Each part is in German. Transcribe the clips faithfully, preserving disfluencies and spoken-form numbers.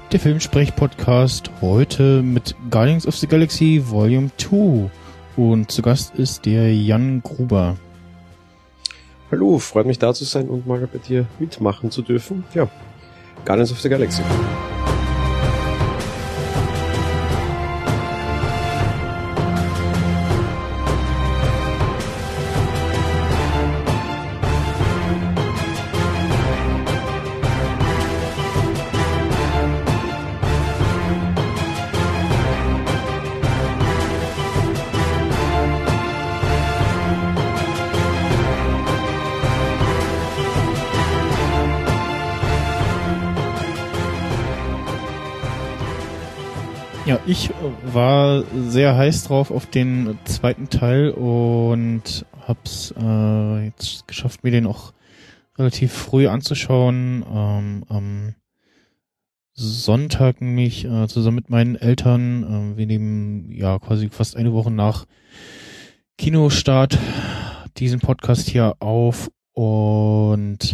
Der Filmsprech-Podcast heute mit Guardians of the Galaxy Volume zwei und zu Gast ist der Jan Gruber. Hallo, freut mich da zu sein und mal bei dir mitmachen zu dürfen. Ja, Guardians of the Galaxy. Ja, ich war sehr heiß drauf auf den zweiten Teil und hab's äh, jetzt geschafft, mir den auch relativ früh anzuschauen. Ähm, am Sonntag mich äh, zusammen mit meinen Eltern. Äh, wir nehmen ja quasi fast eine Woche nach Kinostart diesen Podcast hier auf und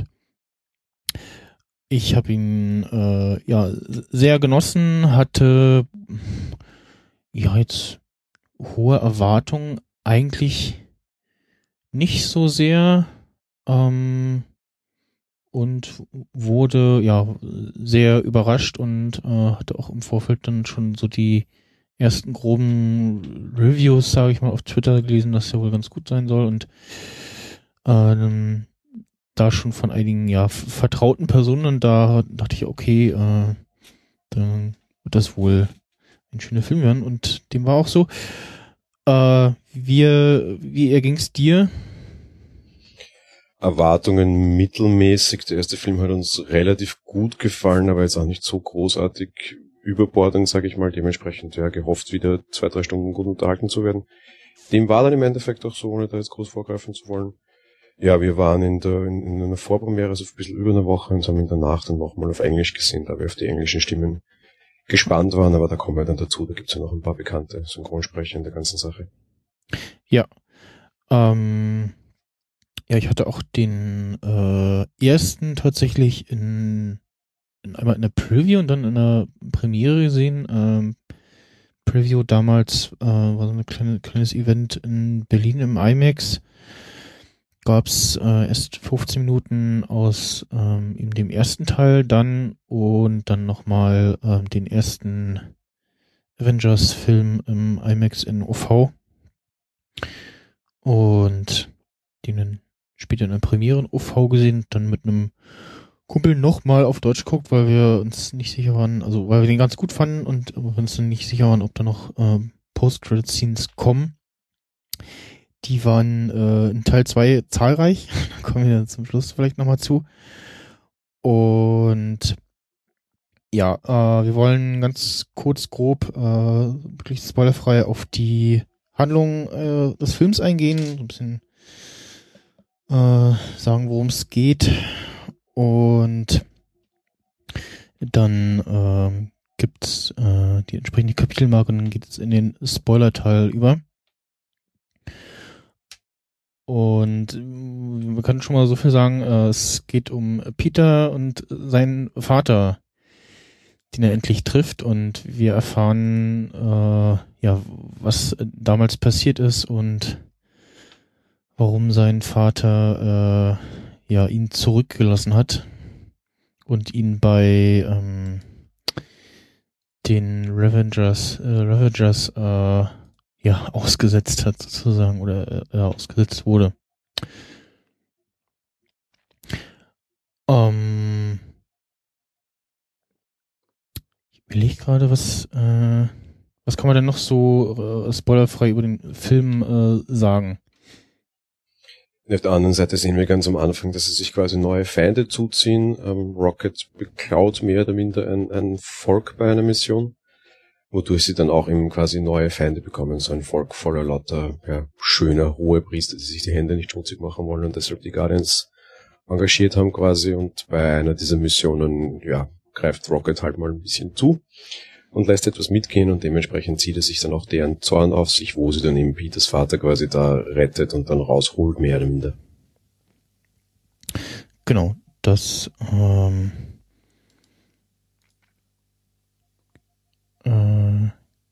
ich habe ihn äh, ja sehr genossen, hatte ja jetzt hohe Erwartungen eigentlich nicht so sehr ähm, und wurde ja sehr überrascht und äh, hatte auch im Vorfeld dann schon so die ersten groben Reviews, sage ich mal, auf Twitter gelesen, dass er wohl ganz gut sein soll und ähm, da schon von einigen ja vertrauten Personen und da dachte ich, okay, äh, dann wird das wohl ein schöner Film werden und dem war auch so. Äh, wie, wie erging's dir? Erwartungen mittelmäßig. Der erste Film hat uns relativ gut gefallen, aber jetzt auch nicht so großartig überbordend, sage ich mal. Dementsprechend ja gehofft, wieder zwei, drei Stunden gut unterhalten zu werden. Dem war dann im Endeffekt auch so, ohne da jetzt groß vorgreifen zu wollen. Ja, wir waren in der in, in einer Vorpremiere, also ein bisschen über eine Woche, und haben ihn danach dann nochmal auf Englisch gesehen, da wir auf die englischen Stimmen gespannt waren, aber da kommen wir dann dazu, da gibt's ja noch ein paar bekannte Synchronsprecher in der ganzen Sache. Ja, ähm, ja, ich hatte auch den äh, ersten tatsächlich in, in einmal in der Preview und dann in der Premiere gesehen. Ähm, Preview damals äh, war so ein kleine, kleines Event in Berlin im IMAX. Gab's äh, erst fünfzehn Minuten aus ähm, eben dem ersten Teil dann und dann nochmal ähm, den ersten Avengers-Film im IMAX in O V und den dann später in der Premiere in O V gesehen, dann mit einem Kumpel nochmal auf Deutsch guckt, weil wir uns nicht sicher waren, also weil wir den ganz gut fanden und wir uns dann nicht sicher waren, ob da noch ähm, Post-Credit-Scenes kommen. Die waren äh, in Teil zwei zahlreich. Da kommen wir zum Schluss vielleicht nochmal zu. Und ja, äh, wir wollen ganz kurz, grob, äh, wirklich spoilerfrei auf die Handlung äh, des Films eingehen. So ein bisschen äh, sagen, worum es geht. Und dann äh, gibt's äh, die entsprechende Kapitelmarke und dann geht es in den Spoiler-Teil über. Und wir können schon mal so viel sagen, äh, es geht um Peter und seinen Vater, den er endlich trifft und wir erfahren, äh, ja, was damals passiert ist und warum sein Vater äh, ja ihn zurückgelassen hat und ihn bei ähm, den Ravengers, äh, Ravengers, äh, ja, ausgesetzt hat sozusagen oder äh, ausgesetzt wurde. Ähm, ich überlege gerade, was, äh, was kann man denn noch so äh, spoilerfrei über den Film äh, sagen? Auf der anderen Seite sehen wir ganz am Anfang, dass sie sich quasi neue Feinde zuziehen. Ähm, Rocket beklaut mehr oder minder ein, ein Volk bei einer Mission, wodurch sie dann auch eben quasi neue Feinde bekommen. So ein Volk voller lauter ja, schöner, hohe Priester, die sich die Hände nicht schmutzig machen wollen und deshalb die Guardians engagiert haben quasi. Und bei einer dieser Missionen, ja, greift Rocket halt mal ein bisschen zu und lässt etwas mitgehen und dementsprechend zieht er sich dann auch deren Zorn auf sich, wo sie dann eben Peters Vater quasi da rettet und dann rausholt, mehr oder minder. Genau, das ähm, äh,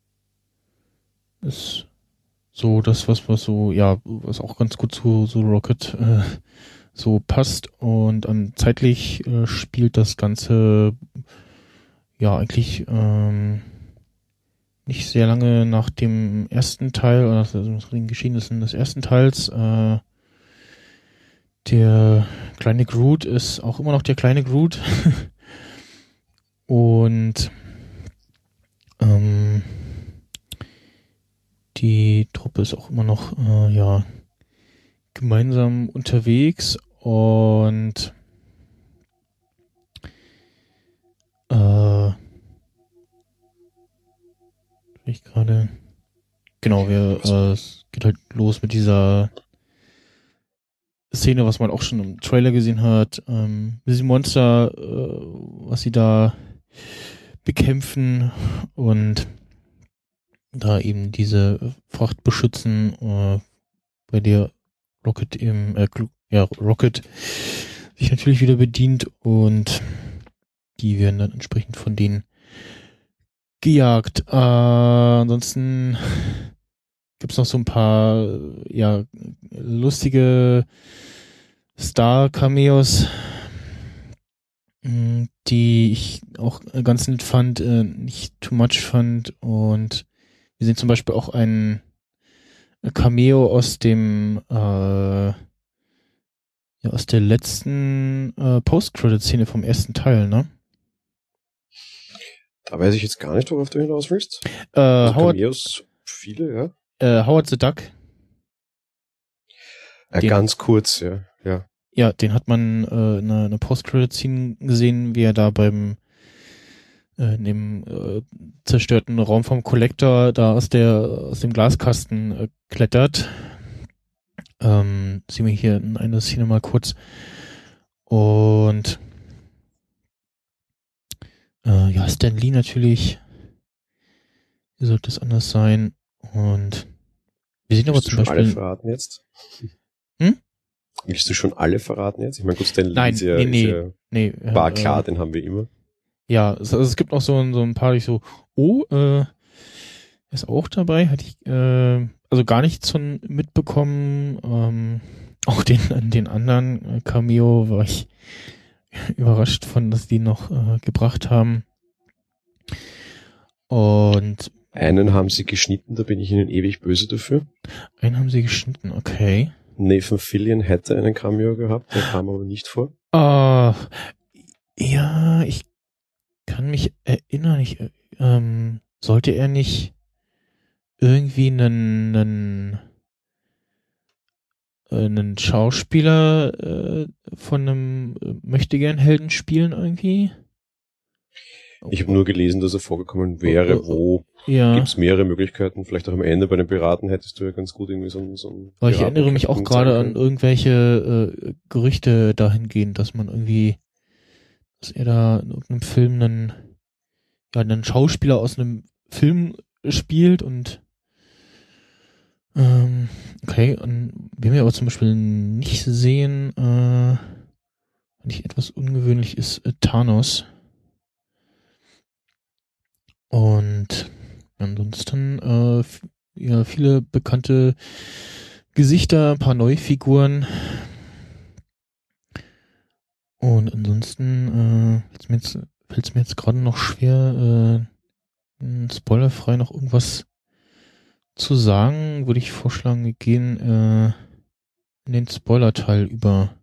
ist so das, was, was so, ja, was auch ganz gut zu so Rocket äh, so passt. Und ähm, zeitlich äh, spielt das Ganze ja eigentlich ähm, nicht sehr lange nach dem ersten Teil, oder also den Geschehnissen des ersten Teils. Äh, der kleine Groot ist auch immer noch der kleine Groot. Und ähm, die Truppe ist auch immer noch äh, ja gemeinsam unterwegs und äh, ich gerade genau, wir äh, es geht halt los mit dieser Szene, was man auch schon im Trailer gesehen hat, ähm, diese Monster, äh, was sie da bekämpfen und da eben diese Fracht beschützen, äh, bei der Rocket eben, äh, ja, Rocket sich natürlich wieder bedient und die werden dann entsprechend von denen gejagt. Äh, ansonsten gibt's noch so ein paar, ja, lustige Star-Cameos, die ich auch ganz nett fand, äh, nicht too much fand. Und wir sehen zum Beispiel auch ein Cameo aus dem äh, ja, aus der letzten äh, Post-Credit-Szene vom ersten Teil, ne? Da weiß ich jetzt gar nicht, worauf du hinaus willst. Äh, also Howard, Cameos, viele, ja. äh, Howard the Duck. Äh, Den- ganz kurz, ja. ja. Ja, den hat man äh, in einer eine Post-Credit-Scene gesehen, wie er da beim äh, in dem äh, zerstörten Raum vom Collector da aus der aus dem Glaskasten äh, klettert. Ähm, sehen wir hier in einer Szene mal kurz. Und äh, ja, Stan Lee natürlich. Wie sollte es anders sein? Und wir sehen aber Willst du zum schon alle Beispiel. verraten jetzt? Hm? Willst du schon alle verraten jetzt? Ich meine, gut, Stan Lee Nein, ist ja, nee, nee, ist ja nee. äh, war klar, äh, den haben wir immer. Ja, es, also es gibt noch so, ein- so ein paar, die ich so, oh, äh, ist auch dabei, hatte ich äh, also gar nichts von mitbekommen. Ähm, auch den an den anderen äh, Cameo war ich überrascht von, dass die noch äh, gebracht haben. Und Einen haben sie geschnitten, da bin ich ihnen ewig böse dafür. einen haben sie geschnitten, okay. Nathan Fillion hätte einen Cameo gehabt, der kam aber nicht vor. Ah, ja, ich kann mich erinnern, ich, äh, ähm, sollte er nicht irgendwie einen, einen, äh, einen Schauspieler äh, von einem äh, Möchtegern-Helden spielen irgendwie? Ich habe nur gelesen, dass er vorgekommen wäre, wo Ja, gibt's mehrere Möglichkeiten. Vielleicht auch am Ende bei den Piraten hättest du ja ganz gut irgendwie so ein, so ein weil ich erinnere mich auch Piraten-Captain gerade sein an können. irgendwelche äh, Gerüchte dahingehend, dass man irgendwie, dass er da in irgendeinem Film einen, ja, einen Schauspieler aus einem Film spielt und ähm, okay, und wen wir aber zum Beispiel nicht sehen, äh, nicht etwas ungewöhnlich ist, äh, Thanos. Und ansonsten äh, f- ja, viele bekannte Gesichter, ein paar neue Figuren. Und ansonsten äh, fällt mir jetzt, fällt's mir jetzt gerade noch schwer, äh, spoilerfrei noch irgendwas zu sagen. Würde ich vorschlagen, wir gehen äh, in den Spoiler-Teil über.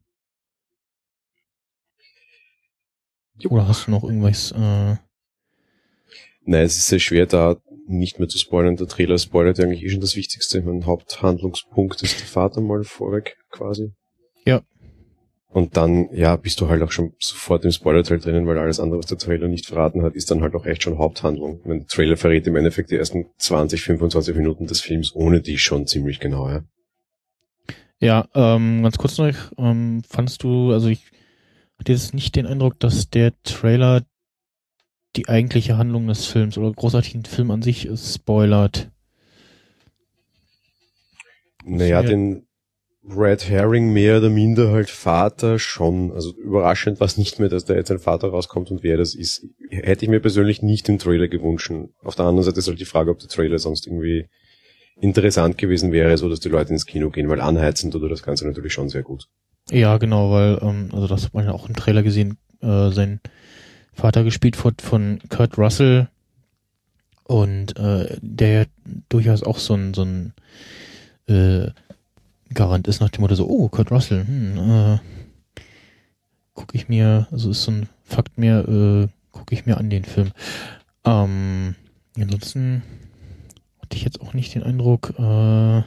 Jo. Oder hast du noch irgendwas? Äh, Nein, es ist sehr schwer, da nicht mehr zu spoilern. Der Trailer spoilert ja eigentlich eh schon das Wichtigste. Mein Haupthandlungspunkt ist der Vater mal vorweg, quasi. Ja. Und dann, ja, bist du halt auch schon sofort im Spoiler-Teil drinnen, weil alles andere, was der Trailer nicht verraten hat, ist dann halt auch echt schon Haupthandlung. Der Trailer verrät im Endeffekt die ersten zwanzig, fünfundzwanzig Minuten des Films ohne die schon ziemlich genau, ja. Ja, ähm, ganz kurz noch, ähm, fandst du, also ich hatte jetzt nicht den Eindruck, dass der Trailer die eigentliche Handlung des Films oder großartig den Film an sich spoilert. Naja, Ja. den, Red Herring mehr oder minder halt Vater schon. Also überraschend war es nicht mehr, dass da jetzt ein Vater rauskommt und wer das ist. Hätte ich mir persönlich nicht im Trailer gewünscht. Auf der anderen Seite ist halt die Frage, ob der Trailer sonst irgendwie interessant gewesen wäre, so dass die Leute ins Kino gehen, weil anheizend oder das Ganze natürlich schon sehr gut. Ja, genau, weil, ähm, also das hat man ja auch im Trailer gesehen, äh, sein Vater gespielt wird von Kurt Russell und äh, der durchaus auch so ein, so ein äh, Garant ist nach dem Motto so, oh, Kurt Russell, hm, äh, guck ich mir, also ist so ein Fakt mehr, äh, gucke ich mir an den Film. Ähm, ansonsten hatte ich jetzt auch nicht den Eindruck, äh,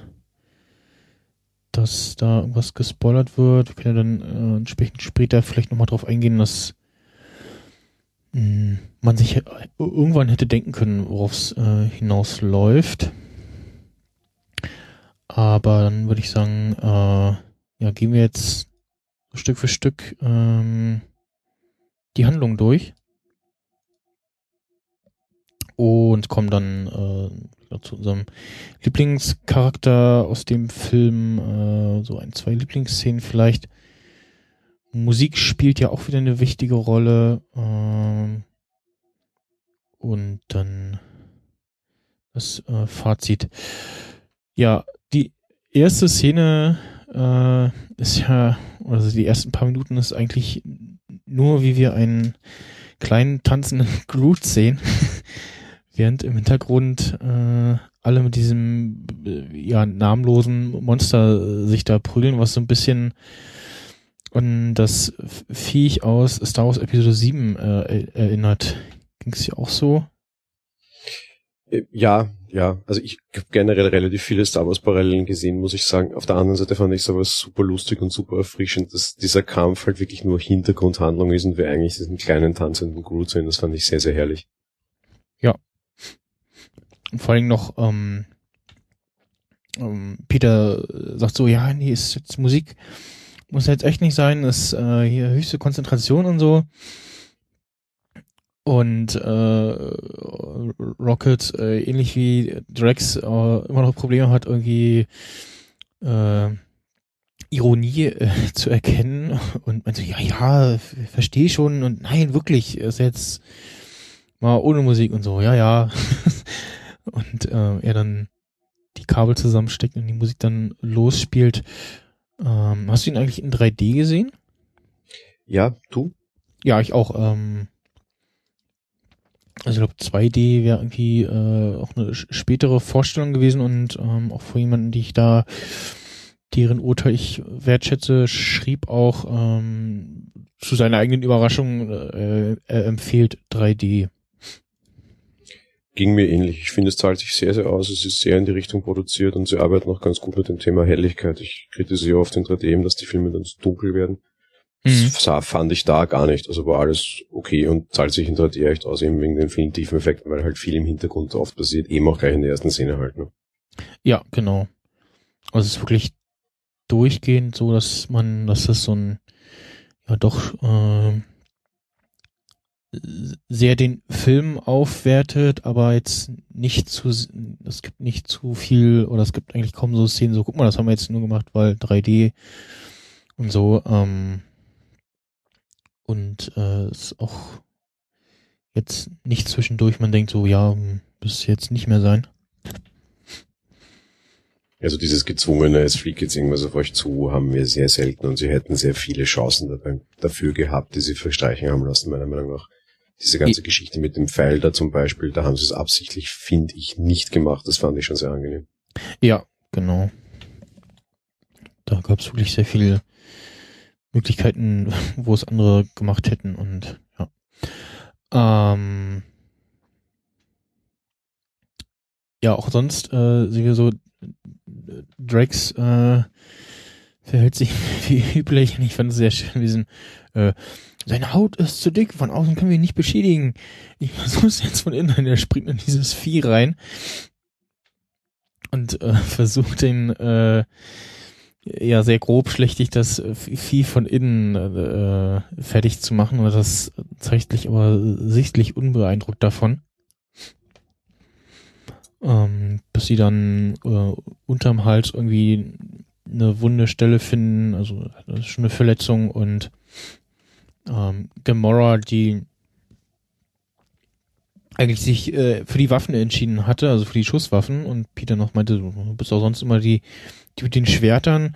dass da irgendwas gespoilert wird. Wir können ja dann äh, entsprechend später vielleicht nochmal drauf eingehen, dass mh, man sich h- irgendwann hätte denken können, worauf es äh, hinausläuft. Aber dann würde ich sagen, äh, ja, gehen wir jetzt Stück für Stück ähm, die Handlung durch und kommen dann äh, zu unserem Lieblingscharakter aus dem Film, äh, so ein, zwei Lieblingsszenen vielleicht. Musik spielt ja auch wieder eine wichtige Rolle. Ähm, und dann das äh, Fazit. Ja, die erste Szene äh, ist ja, also die ersten paar Minuten ist eigentlich nur, wie wir einen kleinen tanzenden Groot sehen, während im Hintergrund äh, alle mit diesem äh, ja namenlosen Monster äh, sich da prügeln, was so ein bisschen an das Viech aus Star Wars Episode sieben äh, erinnert. Ging es ja auch so? Äh, Ja, ja, also ich habe generell relativ viele Star Wars Parallelen gesehen, muss ich sagen. Auf der anderen Seite fand ich es aber super lustig und super erfrischend, dass dieser Kampf halt wirklich nur Hintergrundhandlung ist und wir eigentlich diesen kleinen tanzenden Groot sehen. Das fand ich sehr, sehr herrlich. Ja. Und vor allem noch, ähm, ähm, Peter sagt so, ja, nee, ist jetzt Musik, muss jetzt echt nicht sein, ist äh, hier höchste Konzentration und so. Und äh, Rocket, äh, ähnlich wie Drax, äh, immer noch Probleme hat, irgendwie äh, Ironie äh, zu erkennen und meinte, ja, ja, verstehe schon und nein, wirklich, ist jetzt mal ohne Musik und so, ja, ja. Und äh, er dann die Kabel zusammensteckt und die Musik dann losspielt. Ähm, hast du ihn eigentlich in drei D gesehen? Ja, du? Ja, ich auch. Ähm, also ich glaube zwei D wäre irgendwie äh, auch eine sch- spätere Vorstellung gewesen und ähm, auch von jemandem, die ich da, deren Urteil ich wertschätze, schrieb auch ähm, zu seiner eigenen Überraschung, äh, er empfiehlt drei D. Ging mir ähnlich. Ich finde, es zahlt sich sehr, sehr aus. Es ist sehr in die Richtung produziert und sie arbeiten auch ganz gut mit dem Thema Helligkeit. Ich kritisiere oft in drei D, dass die Filme dann zu dunkel werden. Mhm. Das sah- fand ich da gar nicht. Also war alles okay und zahlt sich in drei D echt aus, eben wegen den vielen tiefen Effekten, weil halt viel im Hintergrund oft passiert, eben auch gleich in der ersten Szene halt. Ne? Ja, genau. Also es ist wirklich durchgehend so, dass man, dass das so ein, ja doch, äh, sehr den Film aufwertet, aber jetzt nicht zu, es gibt nicht zu viel, oder es gibt eigentlich kaum so Szenen, so guck mal, das haben wir jetzt nur gemacht, weil drei D und so, ähm, und äh, ist auch jetzt nicht zwischendurch, man denkt so, ja, hm, muss jetzt nicht mehr sein. Also dieses gezwungene, es fliegt jetzt irgendwas auf euch zu, haben wir sehr selten und sie hätten sehr viele Chancen dabei, dafür gehabt, die sie verstreichen haben lassen, meiner Meinung nach. Diese ganze I- Geschichte mit dem Pfeil da zum Beispiel, da haben sie es absichtlich, finde ich, nicht gemacht. Das fand ich schon sehr angenehm. Ja, genau. Da gab es wirklich sehr viele Möglichkeiten, wo es andere gemacht hätten und ja. Ähm, ja, auch sonst äh, sehen wir so, Drax äh, verhält sich wie üblich und ich fand es sehr schön, wie diesen, äh, seine Haut ist zu dick, von außen können wir ihn nicht beschädigen. Ich versuche es jetzt von innen, er springt in dieses Vieh rein und äh, versucht den äh, ja sehr grobschlächtig das Vieh von innen äh, fertig zu machen, aber das zeigt sich aber sichtlich unbeeindruckt davon. Ähm, bis sie dann äh, unterm Hals irgendwie eine wunde Stelle finden, also das ist schon eine Verletzung und ähm, Gamora, die eigentlich sich äh, für die Waffen entschieden hatte, also für die Schusswaffen und Peter noch meinte, du bist auch sonst immer die, die mit den Schwertern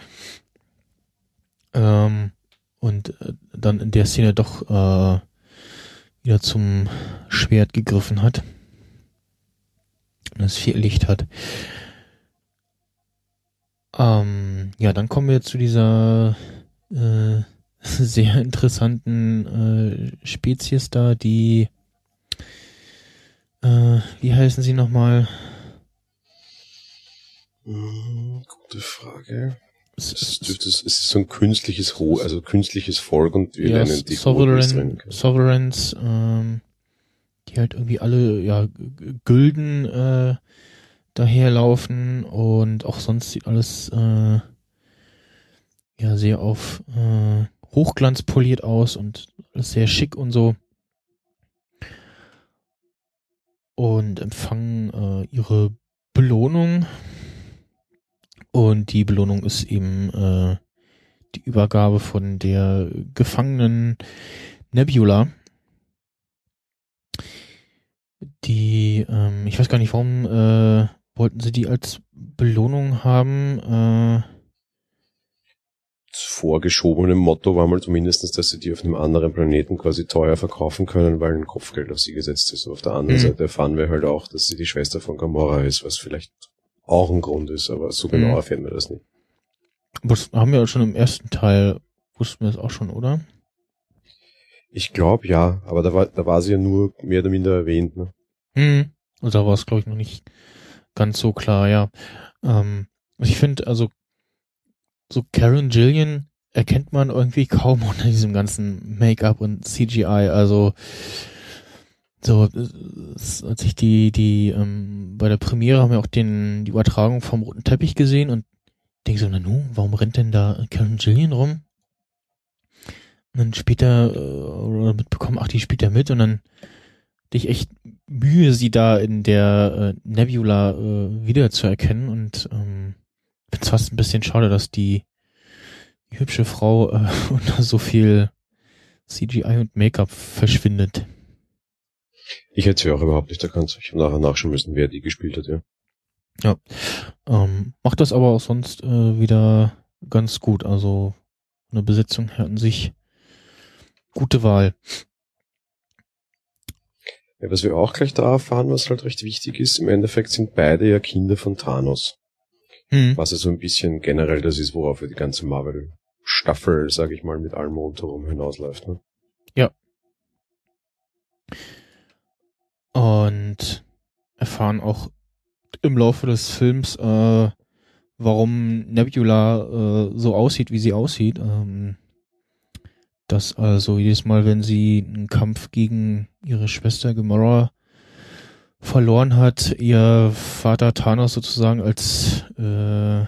ähm, und äh, dann in der Szene doch äh, wieder zum Schwert gegriffen hat und es viel Licht hat. Ähm, ja, dann kommen wir zu dieser äh, sehr interessanten äh, Spezies da, die äh, wie heißen sie nochmal? Hm, gute Frage. Es ist, es ist so ein künstliches Ho also künstliches Volk und wir ja, nennen die Sovereign, Sovereigns, ähm, die halt irgendwie alle ja Gülden äh, daherlaufen und auch sonst sieht alles äh, ja sehr auf äh, Hochglanz poliert aus und alles sehr schick und so. Und empfangen äh, ihre Belohnung. Und die Belohnung ist eben äh, die Übergabe von der gefangenen Nebula. Die, ähm, ich weiß gar nicht, warum äh, wollten sie die als Belohnung haben? Äh, Das vorgeschobene Motto war mal zumindestens, dass sie die auf einem anderen Planeten quasi teuer verkaufen können, weil ein Kopfgeld auf sie gesetzt ist. Auf der anderen mhm. Seite erfahren wir halt auch, dass sie die Schwester von Gamora ist, was vielleicht auch ein Grund ist, aber so genau mhm. erfahren wir das nicht. Das haben wir ja schon im ersten Teil, wussten wir das auch schon, oder? Ich glaube ja, aber da war, da war sie ja nur mehr oder minder erwähnt, ne? Mhm. Also da war es, glaube ich, noch nicht ganz so klar, ja. Ähm, ich finde, also so Karen Gillian erkennt man irgendwie kaum unter diesem ganzen Make-up und C G I, also so, als ich die, die, ähm, bei der Premiere haben wir auch den, die Übertragung vom roten Teppich gesehen und denke so, na nu, warum rennt denn da Karen Gillian rum? Und dann später, äh, oder mitbekommen, ach, die spielt ja mit und dann hatte ich echt Mühe, sie da in der äh, Nebula äh, wiederzuerkennen und ähm, finde es fast ein bisschen schade, dass die, die hübsche Frau äh, unter so viel C G I und Make-up verschwindet. Ich hätte sie auch überhaupt nicht erkannt. Ich habe nachher nachschauen müssen, wer die gespielt hat, ja. Ja, ähm, macht das aber auch sonst äh, wieder ganz gut. Also eine Besetzung her an sich gute Wahl. Ja, was wir auch gleich da erfahren, was halt recht wichtig ist, im Endeffekt sind beide ja Kinder von Thanos. Hm. Was ja so ein bisschen generell das ist, worauf wir die ganze Marvel-Staffel, sage ich mal, mit allem rundherum hinausläuft. Ne? Ja. Und erfahren auch im Laufe des Films, äh, warum Nebula äh, so aussieht, wie sie aussieht. Ähm, dass also jedes Mal, wenn sie einen Kampf gegen ihre Schwester Gamora verloren hat, ihr Vater Thanos sozusagen als äh,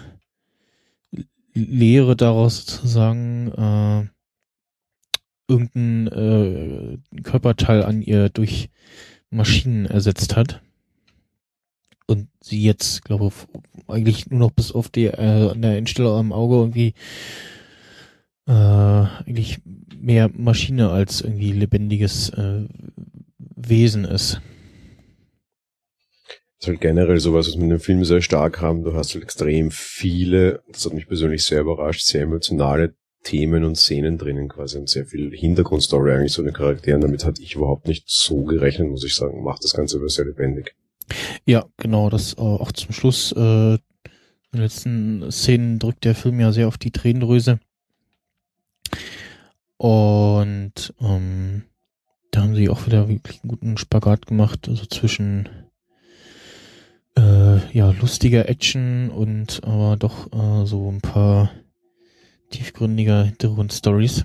Lehre daraus sozusagen äh, irgendein äh, Körperteil an ihr durch Maschinen ersetzt hat. Und sie jetzt, glaube ich, eigentlich nur noch bis auf die äh, an der Endstelle am Auge irgendwie äh, eigentlich mehr Maschine als irgendwie lebendiges äh, Wesen ist. Das ist halt generell sowas, was wir in dem Film sehr stark haben. Du hast halt extrem viele, das hat mich persönlich sehr überrascht, sehr emotionale Themen und Szenen drinnen quasi und sehr viel Hintergrundstory eigentlich so den Charakteren. Damit hatte ich überhaupt nicht so gerechnet, muss ich sagen. Macht das Ganze aber sehr lebendig. Ja, genau, das äh, auch zum Schluss, äh, in den letzten Szenen drückt der Film ja sehr auf die Tränendrüse. Und ähm, da haben sie auch wieder wirklich einen guten Spagat gemacht, also zwischen äh, ja lustiger Action und aber doch äh, so ein paar tiefgründiger Hintergrundstories.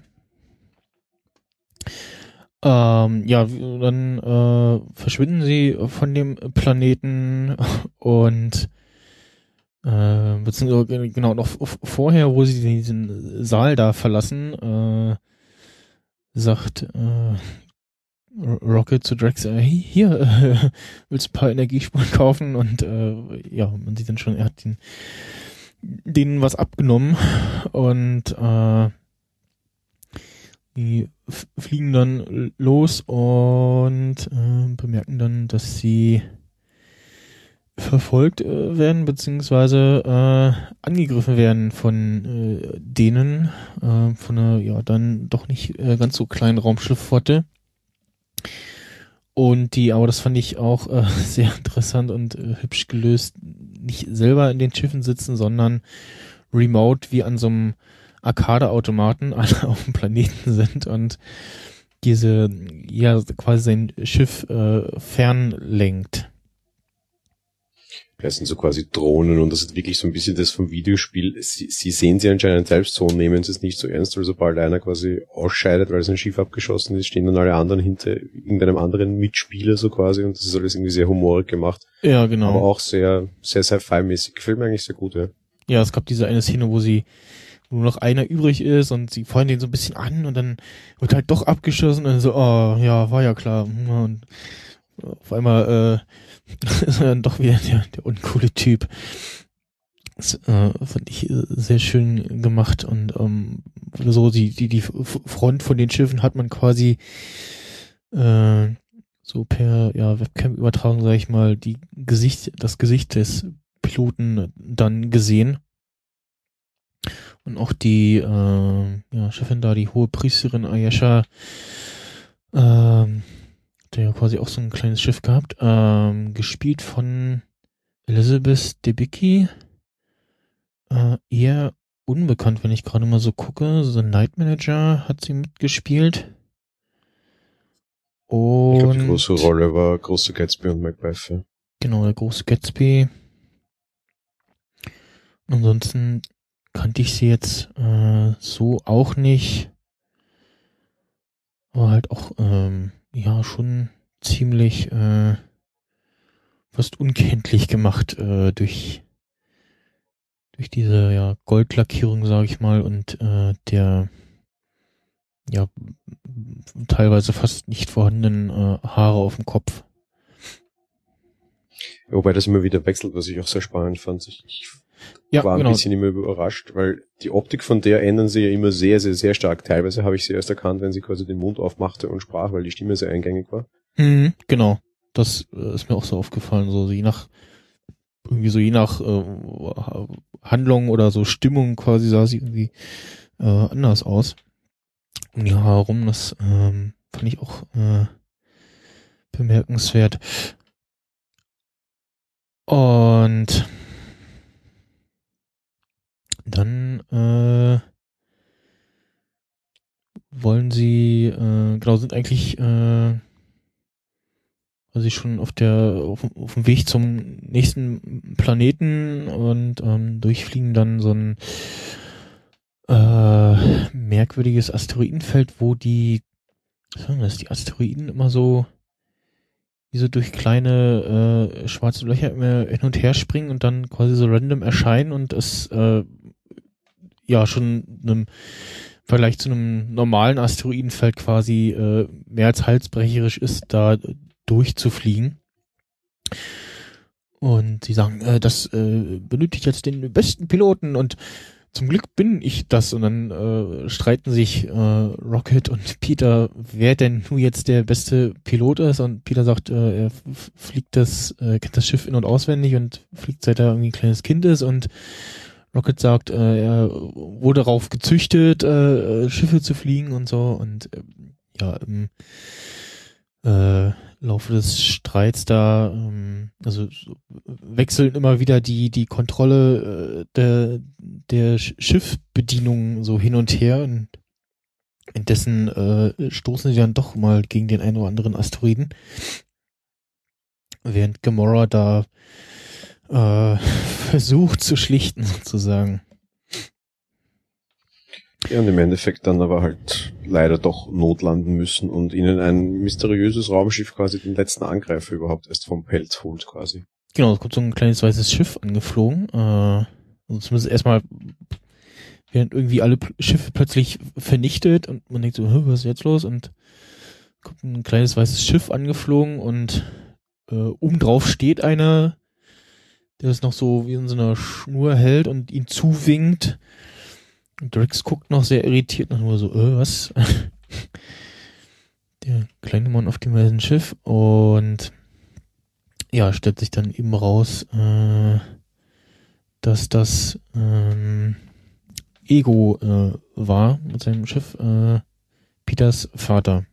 Ähm, ja, dann äh, verschwinden sie von dem Planeten und äh, beziehungsweise genau noch vorher, wo sie diesen Saal da verlassen, äh, sagt äh, Rocket zu Drax, äh, hey, hier, äh, willst du ein paar Energiespuren kaufen? Und äh, ja, man sieht dann schon, er hat den denen was abgenommen und äh, die f- fliegen dann los und äh, bemerken dann, dass sie verfolgt äh, werden, beziehungsweise äh, angegriffen werden von äh, denen, äh, von einer ja dann doch nicht äh, ganz so kleinen Raumschiffflotte. Und die, aber das fand ich auch äh, sehr interessant und äh, hübsch gelöst, nicht selber in den Schiffen sitzen, sondern remote wie an so einem Arcade-Automaten alle auf dem Planeten sind und diese, ja, quasi sein Schiff äh, fernlenkt. Das sind so quasi Drohnen und das ist wirklich so ein bisschen das vom Videospiel. Sie, sie sehen sie anscheinend selbst so und nehmen es nicht so ernst, weil sobald einer quasi ausscheidet, weil sein Schiff abgeschossen ist, stehen dann alle anderen hinter irgendeinem anderen Mitspieler so quasi und das ist alles irgendwie sehr humorig gemacht. Ja, genau. Aber auch sehr, sehr sci-fi-mäßig. Gefällt mir eigentlich sehr gut, ja. Ja, es gab diese eine Szene, wo sie, wo nur noch einer übrig ist und sie feuern den so ein bisschen an und dann wird halt doch abgeschossen und dann so, oh, ja, war ja klar. Und auf einmal, äh, ist er dann doch wieder der, der uncoole Typ. Das äh, fand ich sehr schön gemacht und ähm, so die die die Front von den Schiffen hat man quasi äh, so per ja Webcam-Übertragung, sag ich mal, die Gesicht das Gesicht des Piloten dann gesehen und auch die äh, ja Chefin da, die hohe Priesterin Ayesha, ähm, der quasi auch so ein kleines Schiff gehabt, ähm, gespielt von Elizabeth Debicki, äh, eher unbekannt, wenn ich gerade mal so gucke. The Night Manager hat sie mitgespielt. Und ich glaube, die große Rolle war Große Gatsby und Macbeth. Ja. Genau, der Große Gatsby. Ansonsten kannte ich sie jetzt äh, so auch nicht. Aber halt auch, ähm, ja, schon ziemlich äh, fast unkenntlich gemacht äh, durch durch diese ja Goldlackierung, sage ich mal, und äh, der ja teilweise fast nicht vorhandenen äh, Haare auf dem Kopf. Wobei das immer wieder wechselt, was ich auch sehr spannend fand. Ich, ich ja, war ein genau. bisschen immer überrascht, weil die Optik von der ändern sie ja immer sehr, sehr, sehr stark. Teilweise habe ich sie erst erkannt, wenn sie quasi den Mund aufmachte und sprach, weil die Stimme sehr eingängig war. Mhm, genau. Das äh, ist mir auch so aufgefallen, so je nach irgendwie so je nach äh, Handlung oder so Stimmung quasi sah sie irgendwie äh, anders aus. Um die Haare rum, das ähm, fand ich auch äh, bemerkenswert. Und dann äh, wollen sie, äh, genau, sind eigentlich äh, also schon auf der auf, auf dem Weg zum nächsten Planeten und ähm, durchfliegen dann so ein äh, merkwürdiges Asteroidenfeld, wo die, was sagen das, die Asteroiden immer so wie so durch kleine äh, schwarze Löcher immer hin und her springen und dann quasi so random erscheinen und es äh, ja schon einem Vergleich zu einem normalen Asteroidenfeld quasi äh, mehr als halsbrecherisch ist, da durchzufliegen. Und sie sagen, äh, das äh, benötigt jetzt den besten Piloten und zum Glück bin ich das. Und dann äh, streiten sich äh, Rocket und Peter, wer denn nun jetzt der beste Pilot ist. Und Peter sagt, äh, er f- fliegt das, äh, kennt das Schiff in- und auswendig und fliegt seit er irgendwie ein kleines Kind ist. Und Rocket sagt, äh, er wurde darauf gezüchtet, äh, Schiffe zu fliegen und so. Und äh, ja, im äh, Laufe des Streits da, ähm, also so wechseln immer wieder die die Kontrolle äh, der der Schiffbedienung so hin und her und indessen äh, stoßen sie dann doch mal gegen den einen oder anderen Asteroiden, während Gamora da äh, versucht zu schlichten sozusagen. Ja, und im Endeffekt dann aber halt leider doch notlanden müssen und ihnen ein mysteriöses Raumschiff quasi den letzten Angreifer überhaupt erst vom Pelz holt quasi. Genau, es kommt so ein kleines weißes Schiff angeflogen. Äh, also zumindest erstmal werden irgendwie alle P- Schiffe plötzlich vernichtet und man denkt so, "Hä, was ist jetzt los?" Und kommt ein kleines weißes Schiff angeflogen und äh, oben drauf steht einer, der es noch so wie in so einer Schnur hält und ihn zuwinkt. Und Drax guckt noch sehr irritiert nach, nur so, äh, was? Der kleine Mann auf dem weißen Schiff. Und ja, stellt sich dann eben raus, äh, dass das ähm, Ego äh, war mit seinem Schiff, äh, Peters Vater.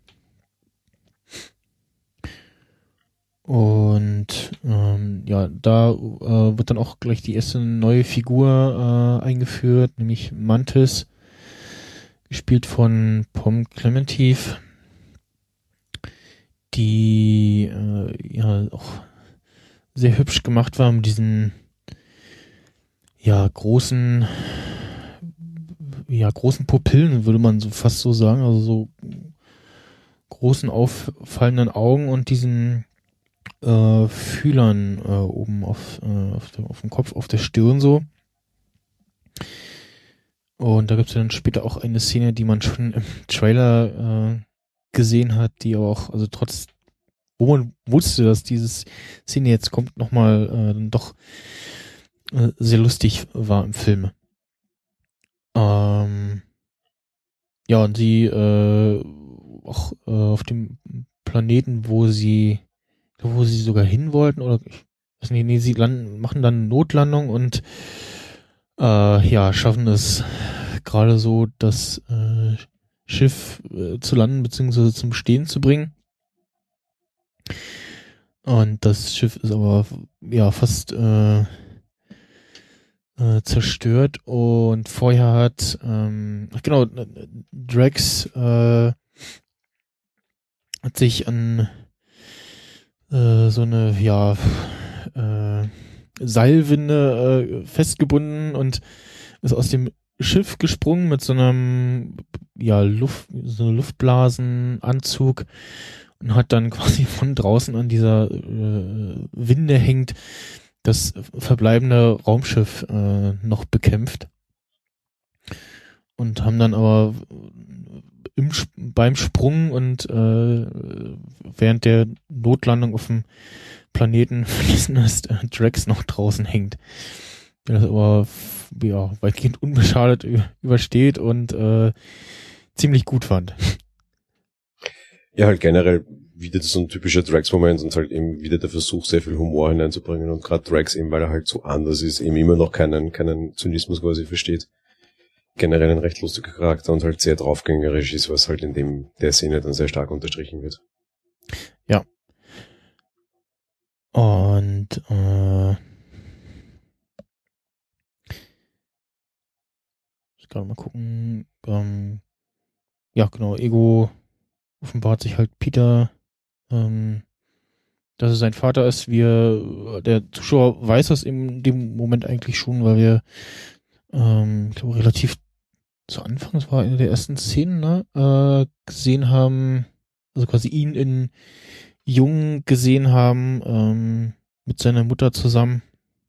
Und ähm, ja, da äh, wird dann auch gleich die erste neue Figur äh, eingeführt, nämlich Mantis, gespielt von Pom Klementif, die äh, ja auch sehr hübsch gemacht war mit diesen ja großen ja großen Pupillen, würde man so fast so sagen, also so großen auffallenden Augen und diesen äh, Fühlern äh, oben auf, äh, auf, dem, auf dem Kopf, auf der Stirn so. Und da gibt es dann später auch eine Szene, die man schon im Trailer äh, gesehen hat, die aber auch, also trotz, wo man wusste, dass diese Szene jetzt kommt, nochmal äh, dann doch äh, sehr lustig war im Film. Ähm, ja, und sie äh, auch äh, auf dem Planeten, wo sie wo sie sogar hin wollten, oder nee, nee, sie landen, machen dann Notlandung und äh, ja, schaffen es gerade so, das äh, Schiff äh, zu landen, beziehungsweise zum Stehen zu bringen. Und das Schiff ist aber ja fast äh, äh, zerstört und vorher hat ähm, genau, Drax äh, hat sich an so eine, ja, äh, Seilwinde äh, festgebunden und ist aus dem Schiff gesprungen mit so einem, ja, Luft, so einem Luftblasenanzug und hat dann quasi von draußen an dieser äh, Winde hängt das verbleibende Raumschiff äh, noch bekämpft. Und haben dann aber im, beim Sprung und äh, während der Notlandung auf dem Planeten vergessen, dass äh, Drax noch draußen hängt. Der das aber ja, weitgehend unbeschadet übersteht und äh, ziemlich gut fand. Ja, halt generell wieder so ein typischer Drax-Moment und halt eben wieder der Versuch, sehr viel Humor hineinzubringen und gerade Drax eben, weil er halt so anders ist, eben immer noch keinen, keinen Zynismus quasi versteht. Generell ein recht lustiger Charakter und halt sehr draufgängerisch ist, was halt in dem der Szene dann sehr stark unterstrichen wird. Ja. Und äh, ich kann mal gucken. Ähm, ja, genau, Ego offenbart sich halt Peter, ähm, dass es sein Vater ist. Wir, der Zuschauer weiß das in dem Moment eigentlich schon, weil wir ähm, ich glaube relativ zu Anfang, das war eine der ersten Szenen, ne, äh, gesehen haben, also quasi ihn in Jung gesehen haben, ähm, mit seiner Mutter zusammen.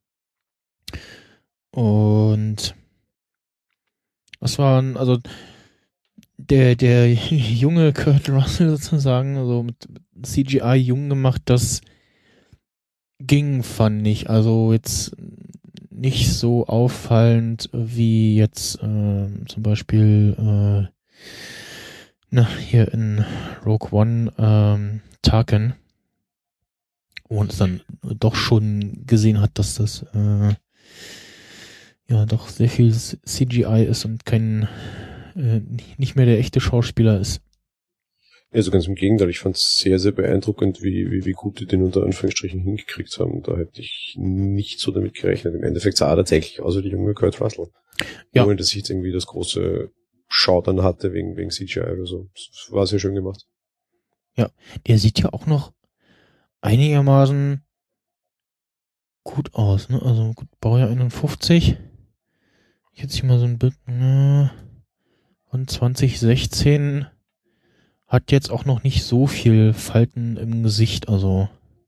Und was waren, also der, der junge Kurt Russell sozusagen, also mit C G I jung gemacht, das ging, fand ich. Also jetzt nicht so auffallend wie jetzt äh, zum Beispiel äh, na, hier in Rogue One ähm, Tarkin, wo man es dann doch schon gesehen hat, dass das äh, ja doch sehr viel C G I ist und kein äh, nicht mehr der echte Schauspieler ist. Also ganz im Gegenteil, ich fand es sehr, sehr beeindruckend, wie, wie, wie gut die den unter Anführungsstrichen hingekriegt haben. Da hätte ich nicht so damit gerechnet. Im Endeffekt sah er tatsächlich aus wie der junge Kurt Russell. Ja. Ohne dass ich jetzt irgendwie das große Schaudern hatte wegen, wegen C G I oder so. Das war sehr schön gemacht. Ja, der sieht ja auch noch einigermaßen gut aus, ne? Also gut, Baujahr einundfünfzig. Ich jetzt hier mal so ein Bild ne, von zwanzig sechzehn. Hat jetzt auch noch nicht so viel Falten im Gesicht, also